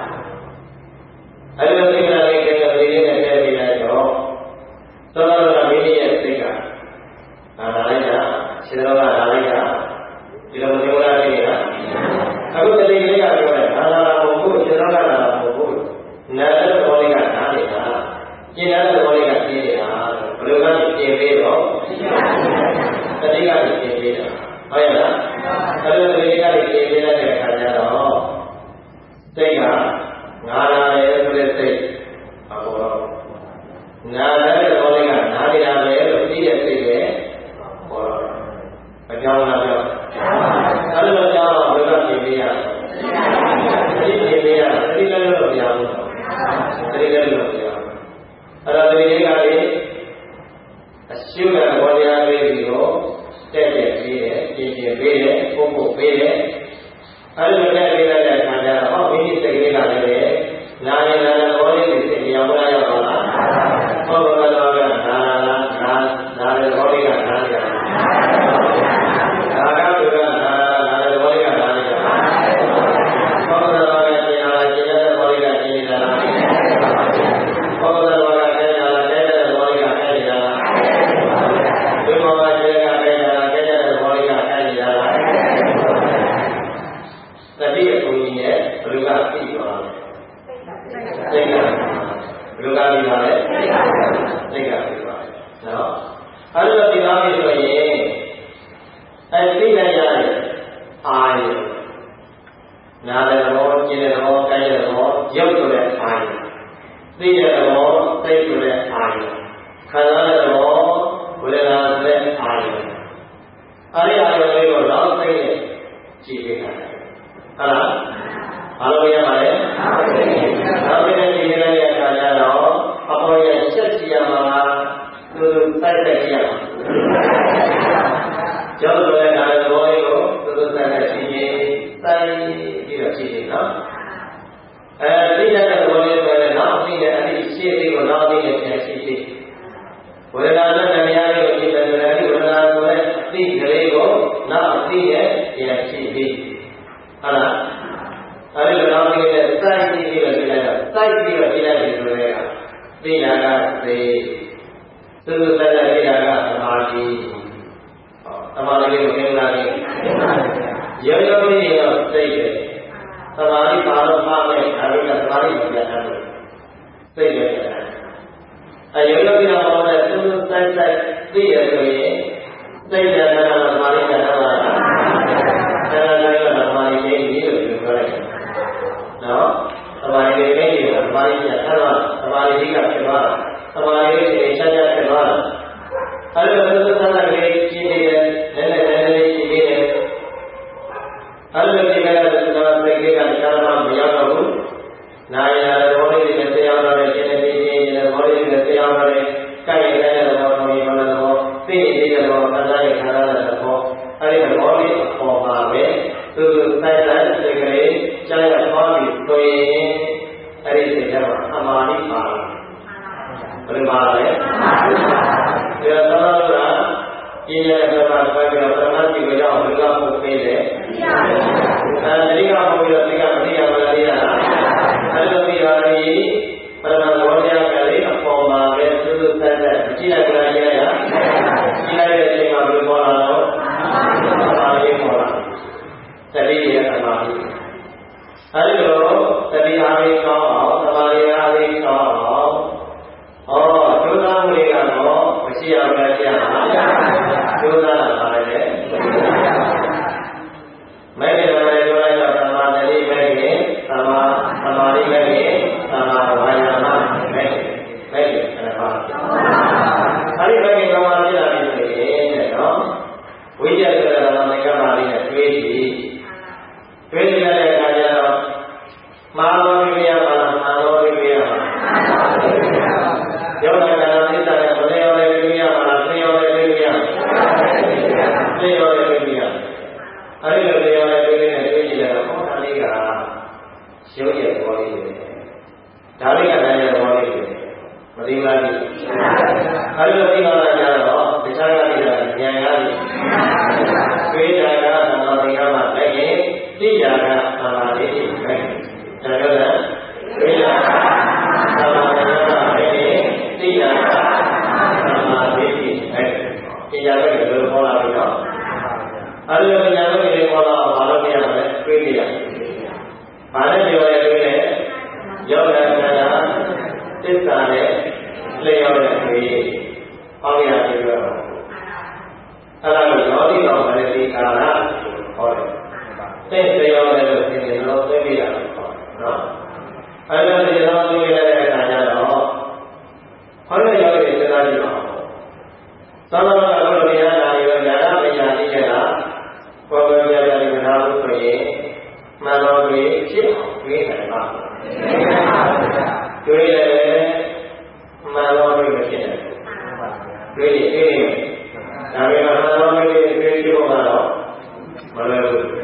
အဲဒီလိုသိတာလေးကလေးလေးနဲ့တည်းပြီးလိုက်တော့သောတာပန်မိမိရဲ့စိတ်ကဒါလာလိုက်တာခြေတော်ကလာလိုက်တာဒီလိုမျိုးလာနေတာအခုတတိယလေးကပြောတယ်ဒါလာလာဖို့ကိုခြေတော်ကလာလာဖို့ကိုနာတဲ့ဘောလေးကနားနေတာကျင်တဲ့ဘောလေးကကျင်းနေတာဘယ်လိုလဲကျင်ပြီးတော့တတိယကကျင်ပြီးတာဟုတ်ရဲ့လားအဲဒီတတိယကကျင်ပြီးတဲ့အခါကျတော့စိတ်ကငါလာတယ်ဆိုတဲ့စိတ်အပေါ်နာတဲ့ဘောလေးကနားနေတာပဲလို့သိတဲ့စိတ်ပဲပေါ်တော့အကြောင်းလားပြောအဲဒီလိုကြောင်းတော့ဘယ်လိုပြင်ပေးရလဲဒီပြင်ပေးရဒီလည်းလို့ပြောဘူးဒီလည်းလို့ပြောအဲ့တော့ဒီလေးကလေအရှုကဘောတရားလေးကိုတက်တက်ပြီးတယ်ပြင်ပြင်ပေးတယ်ပုံပုံပေးတယ်အဲဒီလိုတက်ပေးလိုက်တဲ့အခါကျတော့ဟောမိမိစိတ်လေးကလည်းနာနေနာဘောလေးကိုသိအောင်လာရပါလားဟုတ်ပါတော့ကနာနာနာနာတဲ့ဘောလေးကနာနေတယ်ဒါကသူကနာနာတဲ့ဘောလေးကနာနေတယ်ဟုတ်ပါတော့ကကျင်လာကျင်တဲ့ဘောလေးကကျင်နေတာလားဟုတ်ပါတော့ကကျင်လာတဲ့ဘောလေးကကျင်နေတာလားဒီဘောကကျင်လာတဲ့ကျင်တဲ့ဘောလေးကကျင်နေတာလားတတိယဘုံကြီးရဲ့ဘယ်လိုကသိသွားလဲသိတာဘယ်လိုကသိသွားလဲသိတာသိသွားတယ်နော်အဲ့လိုသိသွားပြီဆိုရင်အဲ့သိနိုင်ရတဲ့အာယုနာတဲ့ဘောကျင်တဲ့ဘောကိုင်းတဲ့ဘောရုပ်ဆိုတဲ့အာယုသိတဲ့ဘောသိဆိုတဲ့အာယုခံစားတဲ့ဘောဝေဒနာဆိုတဲ့အာယုအဲ့ဒီအာယုလေးကိုတော့သိတဲ့ကြည့်ပေးတာဟုတ်လားဘာလို့ရမှာလဲနောက်ပြီးတဲ့ဒီနေ့ရဲ့အခါကျတော့အပေါ်ရဲ့ချက်စီရမှာသူတိုက်တဲ့ကြည့်ရမှာကျောင်းတော်ရဲ့ဒါသဘောလေးကိုသူတို့တိုက်တဲ့ရှိရင်တိုက်ပြီးတော့ရှိနေနော်အဲဒီတဲ့သဘောလေးဆိုရင်နောက်ပြီးတဲ့အတိရှင်းလေးကိုနောက်ပြီးတဲ့ပြန်ရှိရှိဝေဒနာနဲ့တရားလေးကိုကြည့်တယ်ဆိုရင်ဒီဝေဒနာဆိုတဲ့သိကလေးကိုနောက်ပြီးရဲ့ပြန်ရှိပြီးဟုတ်လားအဲဒီလိုနောက်ပြီးတဲ့စိုက်ပြီးပြီးတော့ပြလိုက်တော့စိုက်ပြီးတော့ပြလိုက်ပြီဆိုတဲ့ကသိတာကသိသူသူစိုက်တဲ့ပြတာကသမာဓိဟောသမာဓိကိုသင်္လာနေရောရောလေးရောသိတယ်သမာဓိပါတော့မှမဲ့အဲဒီကသမာဓိကိုပြတ်တယ်သိတယ်အဲရောရောပြီးတော့တဲ့သူသူစိုက်စိုက်သိရဆိုရင်သိတဲ့ကသမာဓိကတော့လားအဲဒါလည်းကသမာဓိလေးကြီးလို့ပြောလိုက်တယ်နော်သမာဓိလေးကြီးကသမာဓိကျဆက်သွားသမာဓိကြီးကဖြစ်သွားသမာဓိလေးကိုဆက်ဆက်ဖြစ်သွားအဲဒီလိုသုသနာလေးရှင်းနေတယ်လည်းလည်းလည်းရှင်းနေတယ်အဲဒီလိုဒီကနေ့သုသနာစိတ်ကသာမမရောက်တော့ဘူးနာယနာတော်အဲ့ဒီစိတ်ထဲမှာအမာတိပါလာဘယ်လိုပါလဲဒီတော့သောတာကပြည့်ရဲ့ဘက်မှာဆွဲပြီးတော့ပရမတ်စီကိုရောက်ဘယ်လိုပုတ်ပေးလဲအဲဒီကပုတ်ပြီးတော့ဒီကမသိရမလားသိရလားအဲ့လိုပြီးတော့ဒီပရမတ်ဘောဓကလေးအပေါ်မှာပဲသူ့သူဆက်ဆက်ကြည့်လိုက်ကြရရကြည့်လိုက်တဲ့အချိန်မှာဘယ်လိုပေါ်လာတော့အာရုံပေါ်လာတတိယအမှားအဲဒီလိုတတိယအားဖြင့်ကောင်းအောင်သမာဓိအားဖြင့်ကောင်းအောင်ဩဒုသမှုတွေကတော့မရှိရဘူးရှိရမှာဒုသနာပါလေမဲ့တယ်လည်းပြောလိုက်တော့သမာဓိမဲ့ရင်သမာသမာဓိမဲ့ရင်သမာဝါယာမမဲ့မဲ့တယ်အဲ့ဒါပါအဲဒီမဲ့ရင်ကမှပြလာပြီဆိုရင်တဲ့နော်ဝိညာဉ်ဆိုတာတော့ငါကမှလေးနဲ့တွေးကြည့်တွေးကြည့်တဲ့အခါကျတော့မာလောဝိယမှာမာလောဝိယမှာယောဂကနာသစ္စာနဲ့ဘယ်ရောလဲဝိယမှာသင်ရောလဲဝိယသင်ရောလဲဝိယအဲဒီလိုသင်ရောလဲဝိယနဲ့တွေ့ကြည့်ရတော့ဟောတာလေးကရုပ်ရဲ့ဘောလေးတွေဒါလေးကလည်းရဲ့ဘောလေးတွေမသိလားဒီအဲဒီလိုသိမှလာကြတော့တခြားကလည်းဉာဏ်ရတယ်တွေ့တာကသမာဓိကမှလည်းရင်သိတာကသမာဓိပဲဒါကြောင့်ဝိညာဉ်သမာဓိနဲ့သိရတာသမာဓိပဲ။ဉာဏ်လည်းဘယ်လိုပေါ်လာပြီတော့။အဲဒီလိုဉာဏ်လည်းပေါ်လာအောင်ဘာလို့ပြရမလဲတွေးပြရ။ဘာနဲ့ပြောရဲတွေးလဲ။ယောဂကနာသစ္စာနဲ့လျော်တဲ့တွေးပေါင်းရပြီးတော့အဲ့ဒါကိုယောဂီတော်လည်းဒီကာလဟောတယ်။သိလျော်တယ်လို့သိတယ်လို့သိပြရတာပေါ့နော်။အဲ့ဒါဒီတော့သိရတဲ့အခါကျတော့ဟောတဲ့ယောဂီတွေစဉ်းစားကြည့်ပါဦး။သောတာပန်ကဘုရားနာရီရောညာနာပညာရှိတဲ့ကဘောဂရပြပြမနာဘူးဆိုရင်မှန်တော်တွေဖြစ်အောင်တွေးနိုင်ပါဘူး။တွေးတယ်မှန်တော်တွေမဖြစ်နိုင်ဘူး။တွေးရင်တွေးရင်ဒါပေမဲ့မှန်တော်တွေတွေးဖို့ကတော့မလွယ်ဘူး။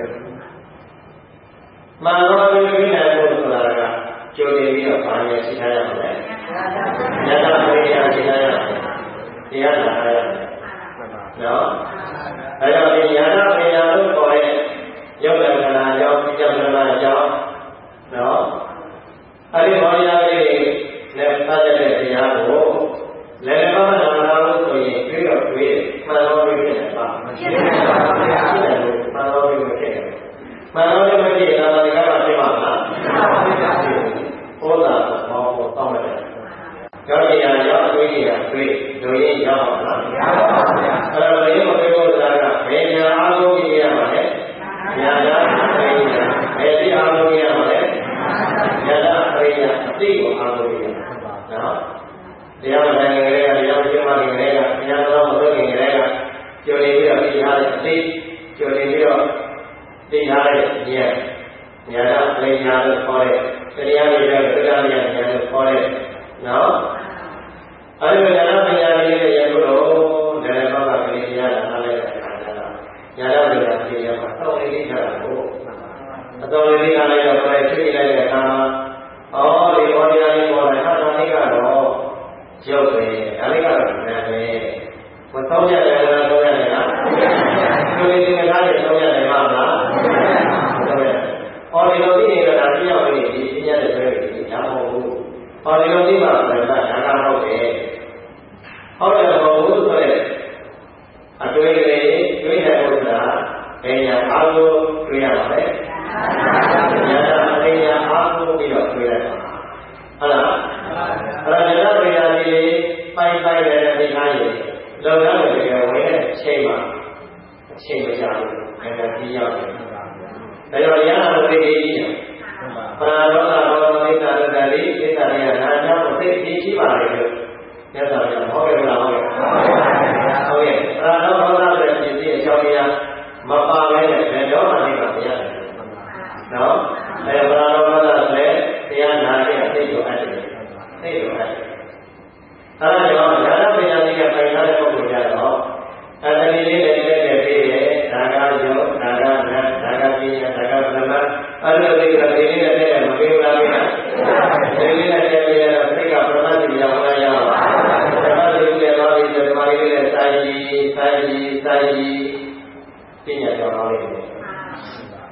မှန်တော်တွေတွေးနိုင်ဖို့ဆိုတာကကြိုတင်ပြီးတော့ဘာရရှိထားရမလဲ။ညတာဝိညာဉ်ရှိထားရမယ်။တရားနာရမယ်။နော်။အဲဒါဒီညာတာဝိညာဉ်လို့ခေါ်တဲ့ယောဂကနာကြောင့်ပြကြမနာကြောင့်နော်။အဲဒီဘောဓိအားလေးနဲ့ပတ်သက်တဲ့တရားကိုလည်းလည်းမနာမနာလို့ဆိုရင်ပြီးတော့တွေ့မှန်တော်ပြီးဖြစ်တယ်ပါ။ဖြစ်တယ်ပါဘုရား။ဖြစ်တယ်လို့မှန်တော်ပြီးမဖြစ်တယ်။မှန်တော်ပြီးမဖြစ်ရင်ဒါလည်းကမှဖြစ်ပါမလား။ဖြစ်ပါဘူး။ဟောတာတော့ဟောတော့မယ်။ကြောင့်ဒီဟာရောက်တွေ့ရတွေ့ဒုရင်ရောက်ပါလား။ရောက်ပါဗျာ။အဲ့တော့ဘယ်လိုပြောတာကဘယ်ညာအားလုံးကြည့်ရမှာလဲ။ညာညာပရိညာဘယ်ဒီအားလုံးကြည့်ရမှာလဲ။ညာညာပရိညာအတိကိုအားလုံးကြည့်ရမှာ။နော်။တရားမနိုင်ကြတဲ့တရားမကျင့်မနိုင်ကြတဲ့တရားတော်မလုပ်နိုင်ကြတဲ့ကြိုနေပြီးတော့သိထားတဲ့အတိကြိုနေပြီးတော့သိထားတဲ့ဉာဏ်ညာညာပရိညာလို့ခေါ်တဲ့တရားတွေလည်းဗုဒ္ဓဉာဏ်ဉာဏ်လို့ခေါ်တဲ့နော်အဲဒီဉာဏ်ပညာလေးတွေရလို့လည်းဘောကလေးတရားနားလဲတဲ့အခါကျတော့ဉာဏ်ပညာဖြေရမှာတော့အရေးကြီးတာကိုအတော်လေးနားလိုက်တော့ဘယ်ဖြစ်လိုက်တဲ့အခါမှာအော်ဒီဘောတရားလေးပေါ်လာတာလေးကတော့ရုပ်ပဲဒါလေးကတော့နာမည်မတော့ရတယ်လားတော့ရတယ်လားဒီလိုဒီကားလေးတော့ရတယ်ပါမလားအော်ဒီလိုသိနေတာတယောက်လေးဒီပြည့်တဲ့ဘယ်လိုညာမဟုတ်ဘူး။အော်ဒီလိုသိမှလည်းဒါကဟုတ်တယ်။ဟုတ်တယ်ဘုရားဆိုတဲ့အတွေ့အကြုံတွေ့တဲ့ဥစ္စာဘယ်ညာအားလို့တွေ့ရပါလဲ။ညာတာအရင်ညာအားလို့ပြီးတော့တွေ့ရတာ။ဟုတ်လား။အဲ့ဒါဉာဏ်ပညာလေးပိုင်ပိုင်တဲ့ဒီကားကြီးလောကနဲ့တကယ်ဝင်တဲ့အချိန်မှာအချိန်မကြာဘူး။အဲ့ဒါပြီးရောက်တယ်။ဒါကြောင့်ရဟန်းတွေသိကြည့်။ပရာလောကဘောဓိသတ္တတိသိက္ခာရနာကြောင့်သိသိရှိပါလေလို့မြတ်စွာဘုရားဟောခဲ့လားဟောခဲ့။ဟုတ်ရဲ့။ပရာလောကဘောဓိရဲ့ပြည့်စုံအကြောင်းတရားမပါဘဲနဲ့ဘယ်တော့မှသိပါမရတယ်။နော်။အဲပရာလောကဘောဓိလည်းတရားနာတဲ့အသိကိုအပ်တယ်။သိကိုအပ်တယ်။အဲဒါကြောင့်ဉာဏ်ပညာလေးကပိုင်လာတဲ့ပုဂ္ဂိုလ်ကြတော့အတ္တလေးလေးနဲ့လည်းပြည့်ရဲ့ဒါကယောဒါကနတ်ဒါကပညာဒါကဗြဟ္မအဲ့လိုလေးကလေးလေးနဲ့မပေးပါဘူးလား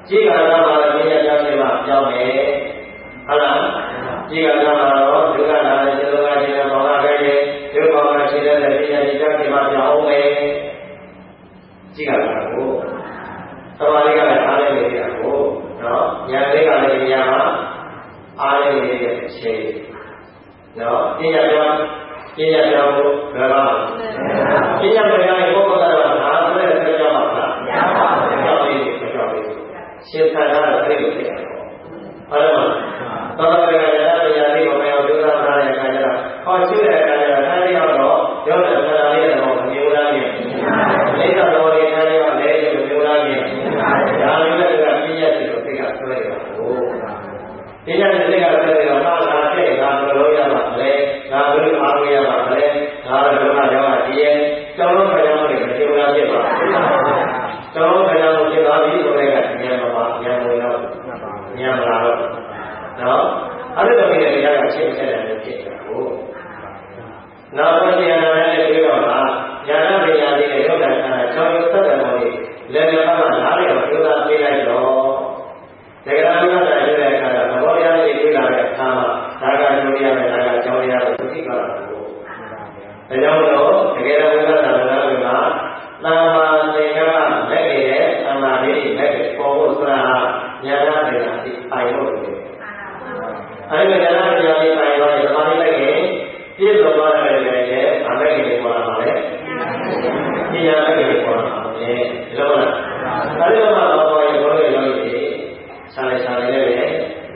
ကြီးကလာမှာပြည့်ရကြောင်းတွေမှာပြောင်းမယ်ဟုတ်လားကြီးကလာမှာတော့ဒုက္ခလာတဲ့ဒုက္ခရှိတဲ့ဘောဂပဲဒုက္ခရှိတဲ့ပြည့်ရကြောင်းတွေမှာပြောင်းအောင်မယ်ကြီးကလာကိုသမာဓိကလည်းအားလည်းနေတာကိုနော်ဉာဏ်လေးကလည်းဉာဏ်မှာအားလည်းနေတဲ့အချိန်နော်ပြည့်ရကြောင်းပြည့်ရကြောင်းကိုဘယ်မှာပြည့်ရကြောင်းရဲ့ပုဂ္ဂိုလ်ကတော့ဒါဆိုတဲ့ဆက်ကြောင်းပါလားမပါဘူးကြောင်းလေးကြောင်းလေးရှင်သာရတဲ့ပြည့်လို့ဖြစ်တယ်ဟုတ်လားသောတာပန်ကတရားတရားလေးကိုမရောက်ဒုက္ခထားတဲ့အခါကျတော့ဟောရှိတဲ့အခါကျတော့အဲဒီတော့ရောတဲ့ခန္ဓာလေးတော့မမျိုးလားမြင်အိဋ္ဌတော်လေးအဲဒီတော့လည်းမမျိုးလားမြင်ဒါလေးကပြည့်ရစီလို့သိကဆွဲရတာကိုပြည့်ရတဲ့သိကဆွဲရတော့ငါလာတဲ့ငါဘယ်လိုရမှာလဲငါဘယ်လိုအားရမှာလဲငါတော့ဒုက္ခရောက်တာဒီရဲ့ကျောင်းတော်ခဏလေးမမျိုးလားဖြစ်ပါကျောင်းတော်ခဏလေးဖြစ်သွားပြီဆိုတဲ့ကဉာဏ်မပါဉာဏ်ဝင်တော့ဉာဏ်မလာတော့နော်အဲ့ဒါတော့ဒီတရားကရှင်းဆက်တယ်ဖြစ်တယ်ကိုနောက်တော့ဉာဏ်နဲ့ပြီးတော့မှဉာဏ်ပညာလေးနဲ့ရောက်တာကကျောင်းရုပ်သက်တယ်လို့လည်းလည်းပါမှနားလည်အောင်ပြောတာပြလိုက်တော့ဒါကလည်းပြောတာရှိတဲ့အခါကသဘောတရားလေးတွေ့လာတဲ့အခါမှာဒါကကျိုးရမယ်ဒါကကျောင်းရမယ်သူသိကြတာကိုဒါကြောင့်လို့တကယ်တော့ဝိပဿနာဉာဏ်ကသမ္မာသင်္ကပ္ပမဲ့နေတဲ့သမ္မာလေးမဲ့ပေါ်ဖို့ဆိုတာဉာဏ်နဲ့တရားသိပိုင်လို့အဲဒီကဉာဏ်နဲ့တရားသိပိုင်တော့သမာဓိလိုက်ရင်ပြည့်စုံသွားတယ်လည်းလေအမဲ့ကြီးပေါ်လာပါလေတရားမဲ့ကြီးပေါ်လာပါလေဒီလိုလားအဲဒီတော့မှတော့ရေဘောလေးရောက်ပြီဆာလိုက်ဆာလိုက်လည်း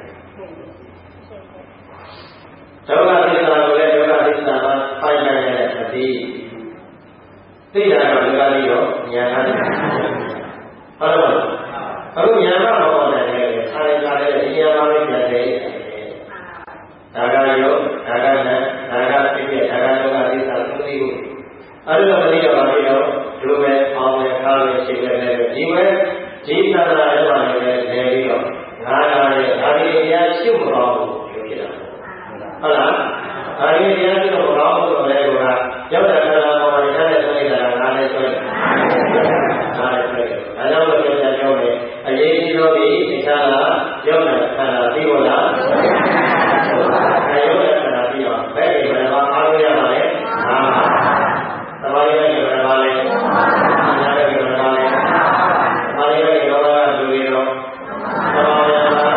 ဒုက္ခသစ္စာကိုလည်းဒုက္ခသစ္စာမှာပိုင်နိုင်တဲ့အတိသိတာတော့ဒုက္ခလေးတော့ဉာဏ်နဲ့ဟုတ်လားအခုဉာဏ်တော့ပေါ်တယ်လေဆာလိုက်ဆာလိုက်ဒီဉာဏ်ပါလေးပြန်တယ်ဒါကရောဒါကနဲ့ဒါကဖြစ်ဖြစ်ဒါကဒုက္ခသစ္စာသုံးခုအဲ့ဒါမသိတော့ပါဘူးတော့ဒုပဲအောင်ပဲခါပဲရှိပဲလေဒီဝဲဒီသန္တာရဲ့ပါလေလေပြီးတော့ငါးနာရဲ့ဒါဒီတရားရှိမတော်ဘူးဖြစ်တာဟုတ်လားဒါဒီတရားရှိမတော်ဘူးဆိုတဲ့ကောရောက်တဲ့ခန္ဓာပေါ်မှာရတဲ့ဆွဲတာငါလည်းဆွဲတယ်ငါလည်းဆွဲတယ်ဒါကြောင့်လို့ပြောကြတယ်အရေးကြီးတော့ဒီအခြားလားရောက်တဲ့ခန္ဓာပြီးတော့လားအဲရောက်တဲ့ခန္ဓာပြီးတော့ဘယ်ဒီဘယ်မှာအားရရပါလဲဟာသမာဓိနဲ့ဘယ်မှာလဲညာနဲ့ဘယ်မှာလဲသမာဓိနဲ့ရောတာလူတွေတော့သမာဓိနဲ့ညာ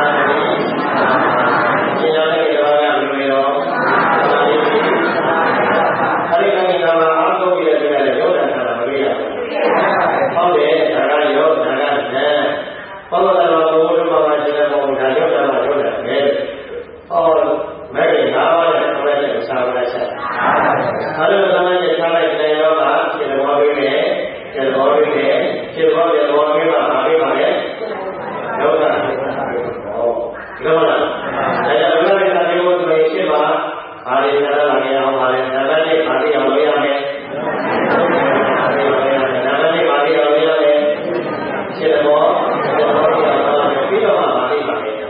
နဲ့ရောတာလူတွေတော့သမာဓိအဲဒီကနေကမှအားထုတ်ပြီးတဲ့အတွက်ရောက်တဲ့ခန္ဓာမတွေ့ရဘူးဟုတ်တယ်ဒါကရောဒါကနဲ့ဘောဓတော်ဘုရားမှာရှိတဲ့ဘုရားရောက်တာမှရောက်တယ်ပဲဟောမဲ့ရင်ငါးပါးနဲ့ခေါ်လိုက်တဲ့စာဝရချက်အဲလိုသမဏေထားလိုက်တဲ့ရောကခြေတော်ပေးတယ်ခြေတော်ပေးတယ်ခြေတော်ရဲ့တော်ပေးမှာပါပေးပါလေရောက်တာဟောဒီလိုလားအဲဒါဘုရားရဲ့စာမျိုးဆိုရင်ရှင်းပါဘာလဲသာလာနေအောင်ပါလဲသာနဲ့ပါဠိအောင်လို့ရမယ်သာနဲ့ပါဠိအောင်လို့ရမယ်ခြေတော်ပြီးတော့မှပါဠိပါလေ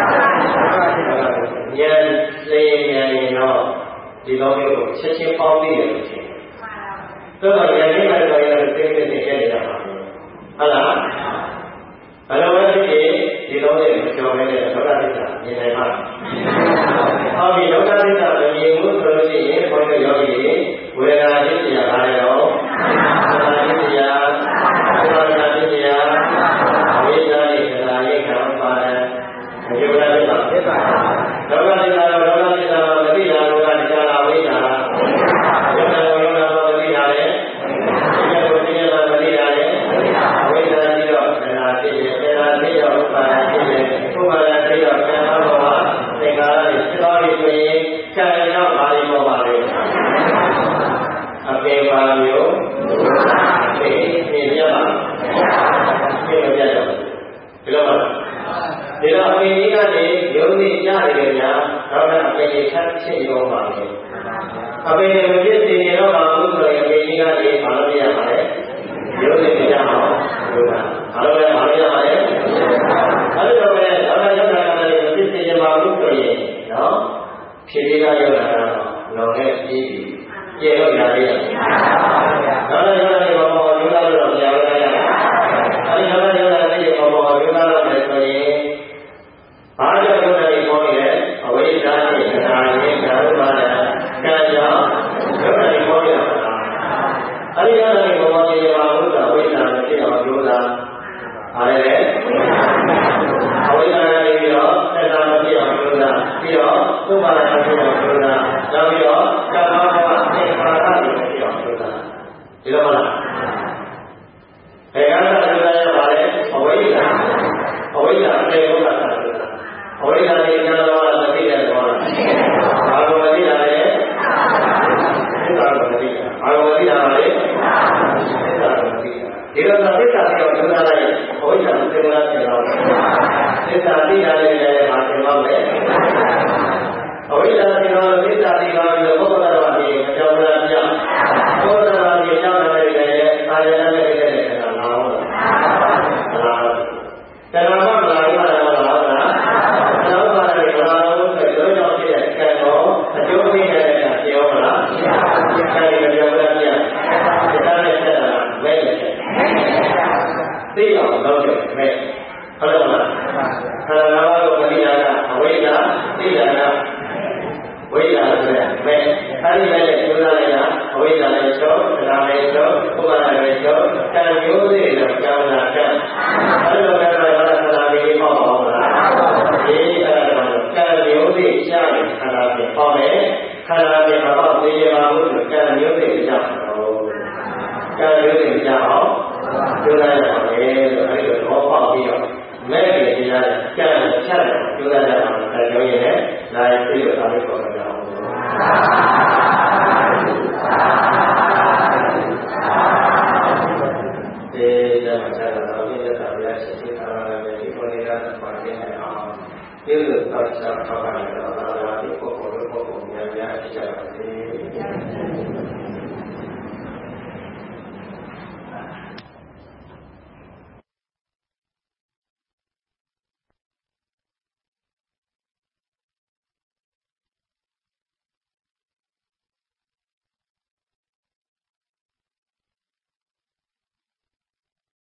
ဉာဏ်လေးဉာဏ်ရင်တော့ဒီလိုမျိုးကိုချက်ချင်းပေါင်းပြီးရတယ်လို့ရှင်။သို့တော့ဉာဏ်လေးမှတော့ရတဲ့သိသိသိခဲ့နေတာပါ။ဟုတ်လား။ဘယ်လိုလဲဖြစ်ဖြစ်ဒီလိုလေးမကျော်နေတဲ့ဒုက္ခသစ္စာမြင်နိုင်မှာ။ဟောဒီဒုက္ခသစ္စာမမြင်ဘူးဆိုလို့ရှိရင်ဘုန်းကြီးယောဂီဝေဒနာဖြစ်စရာပါလေတော့။သမာဓိဖြစ်စရာ၊သမာဓိဖြစ်စရာ၊ဝိသရိကရာယိကံပါတယ်။ဒီလိုလည်းဖြစ်ပါဒုက္ခသစ္စာတော့ဒုက္ခသစ္စာမသိတာကတရားလာဝိညာယုံနာယုံနာမသိတာလေဒီလိုသိရတာမသိတာလေဝိညာဉ်ကြီးတော့သနာသိတယ်သနာသိတော့ဥပါဒသိတယ်ဥပါဒသိတော့ဉာဏ်တော်မှာသင်္ခါရတွေဖြစ်သွားပြီဆိုရင်ဆရာရောက်ပါလိမ့်မောပါလေအပေပါမျိုးသိသိရပါသိမပြတ်တော့ဒီလိုပါဒီတော့အမေကြီးကနေယုံကြည်ကြရတယ်များတော့အမေကြီးဆက်ဖြစ်ရောပါလေအမေမဖြစ်စီနေတော့ပါဘူးဆိုရင်အမေကြီးကနေဘာလို့ပြရမှာလဲယုံကြည်ကြအောင်လို့ပါဘာလို့လဲဘာလို့ရမှာလဲအဲ့လိုပဲတော့ရောက်တာကလည်းမဖြစ်စီနေပါဘူးဆိုရင်နော်ဖြည်းဖြည်းကရောက်လာတော့လောကကြီးပြီကျေလို့ရသေးတယ်နောက်လည်းရောလည်းဘောဘောယူလာလို့မရဘူးလားအဲဒီနောက်လည်းရောလည်းဘောဘောယူလာလို့လည်းဆိုရင်ဘာကြောင့်လဲပေါ်နေလဲအဝိဇ္ဇာနဲ့ခန္ဓာနဲ့ဓာတ်ပါဒကံကြောင့်ရောလည်းပေါ်ရတာအဲဒီရောလည်းဘောဘောကျေပါလို့ဆိုအဝိဇ္ဇာနဲ့ဖြစ်အောင်ပြောတာအားလည်းအဝိဇ္ဇာနဲ့ပြီးတော့သက္ကာမဖြစ်အောင်ပြောတာပြီးတော့သုပါဒမဖြစ်အောင်ပြောတာနောက်ပြီးတော့ကာမဘဝသင်္ခါရတွေဖြစ်အောင်ပြောတာဒီလိုမလားဘယ်ကတော့ပြောတာလဲပါလဲအဝိဇ္ဇာအဝိဇ္ဇာပြေဘုရားတာအဝိဇ္ဇာနဲ့ဉာဏ်တော်ကသိတယ်တော့ဘာလို့မသိတာလဲသစ္စာကိုမသိတာဘာလို့မသိတာလဲသစ္စာကိုမသိတာဒီလိုသစ္စာကိုပြောတာလိုက်အဝိဇ္ဇာကိုသိတာတယ်တော့သစ္စာသိတာလည်းလည်းဘာသင်ပါ့မလဲအဝိဇ္ဇာသိတော့သစ္စာသိတော့ဘုရားတော်ကဒီအကြောင်းတရားပြဘုရားတော်ကဒီအကြောင်းတရားတွေလည်းအာရဏနဲ့ပြည့်တဲ့ခန္ဓာနာဟုတ်လားခန္ဓာမမလာဘူးလားလားလားနောက်ပါလေဘာလို့ဆိုတော့ကြောင့်ဖြစ်တဲ့ကံတော်အကျိုးပေးတဲ့ကံပြောမလားအဲဒီမပြောဘူးလားပြဒါနဲ့ဆက်တာမဲတယ်သိအောင်လုပ်တယ်မဲဟုတ်တယ်မလားခန္ဓာတော်ကိုမသိတာကအဝိဇ္ဇာသိတာကဝိဇ္ဇာဆိုတဲ့မဲအဲဒီမဲနဲ့ပြောလိုက်တာအဝိဇ္ဇာနဲ့ကျော်ဒါနဲ့ကျော်ဥပါဒနဲ့ကျော်ကံမျိုးစေ့နဲ့ကြောင်းတာကံအဲဒီလိုကံတော်ကခန္ဓာပြီးပေါ့ပါဘူးလားဒီအဲဒါကံမျိုးစေ့ရှားတဲ့ခန္ဓာပြီးပေါ့မယ်ခန္ဓာပြီးတော့သိရပါဘူးဆိုကံမျိုးစေ့ရှားတော့ကံမျိုးစေ့ရှားအောင်ပြောလိုက်ရပါတယ်ဆိုအဲဒီလိုတော့ပေါ့ပြီးတော့မဲ့ကြည့်ရတယ်ကံဖြတ်တယ်ပြောလိုက်ရအောင်ဒါကြောင့်ရင်လည်းလာပြီးတော့အားထုတ်ကြအောင်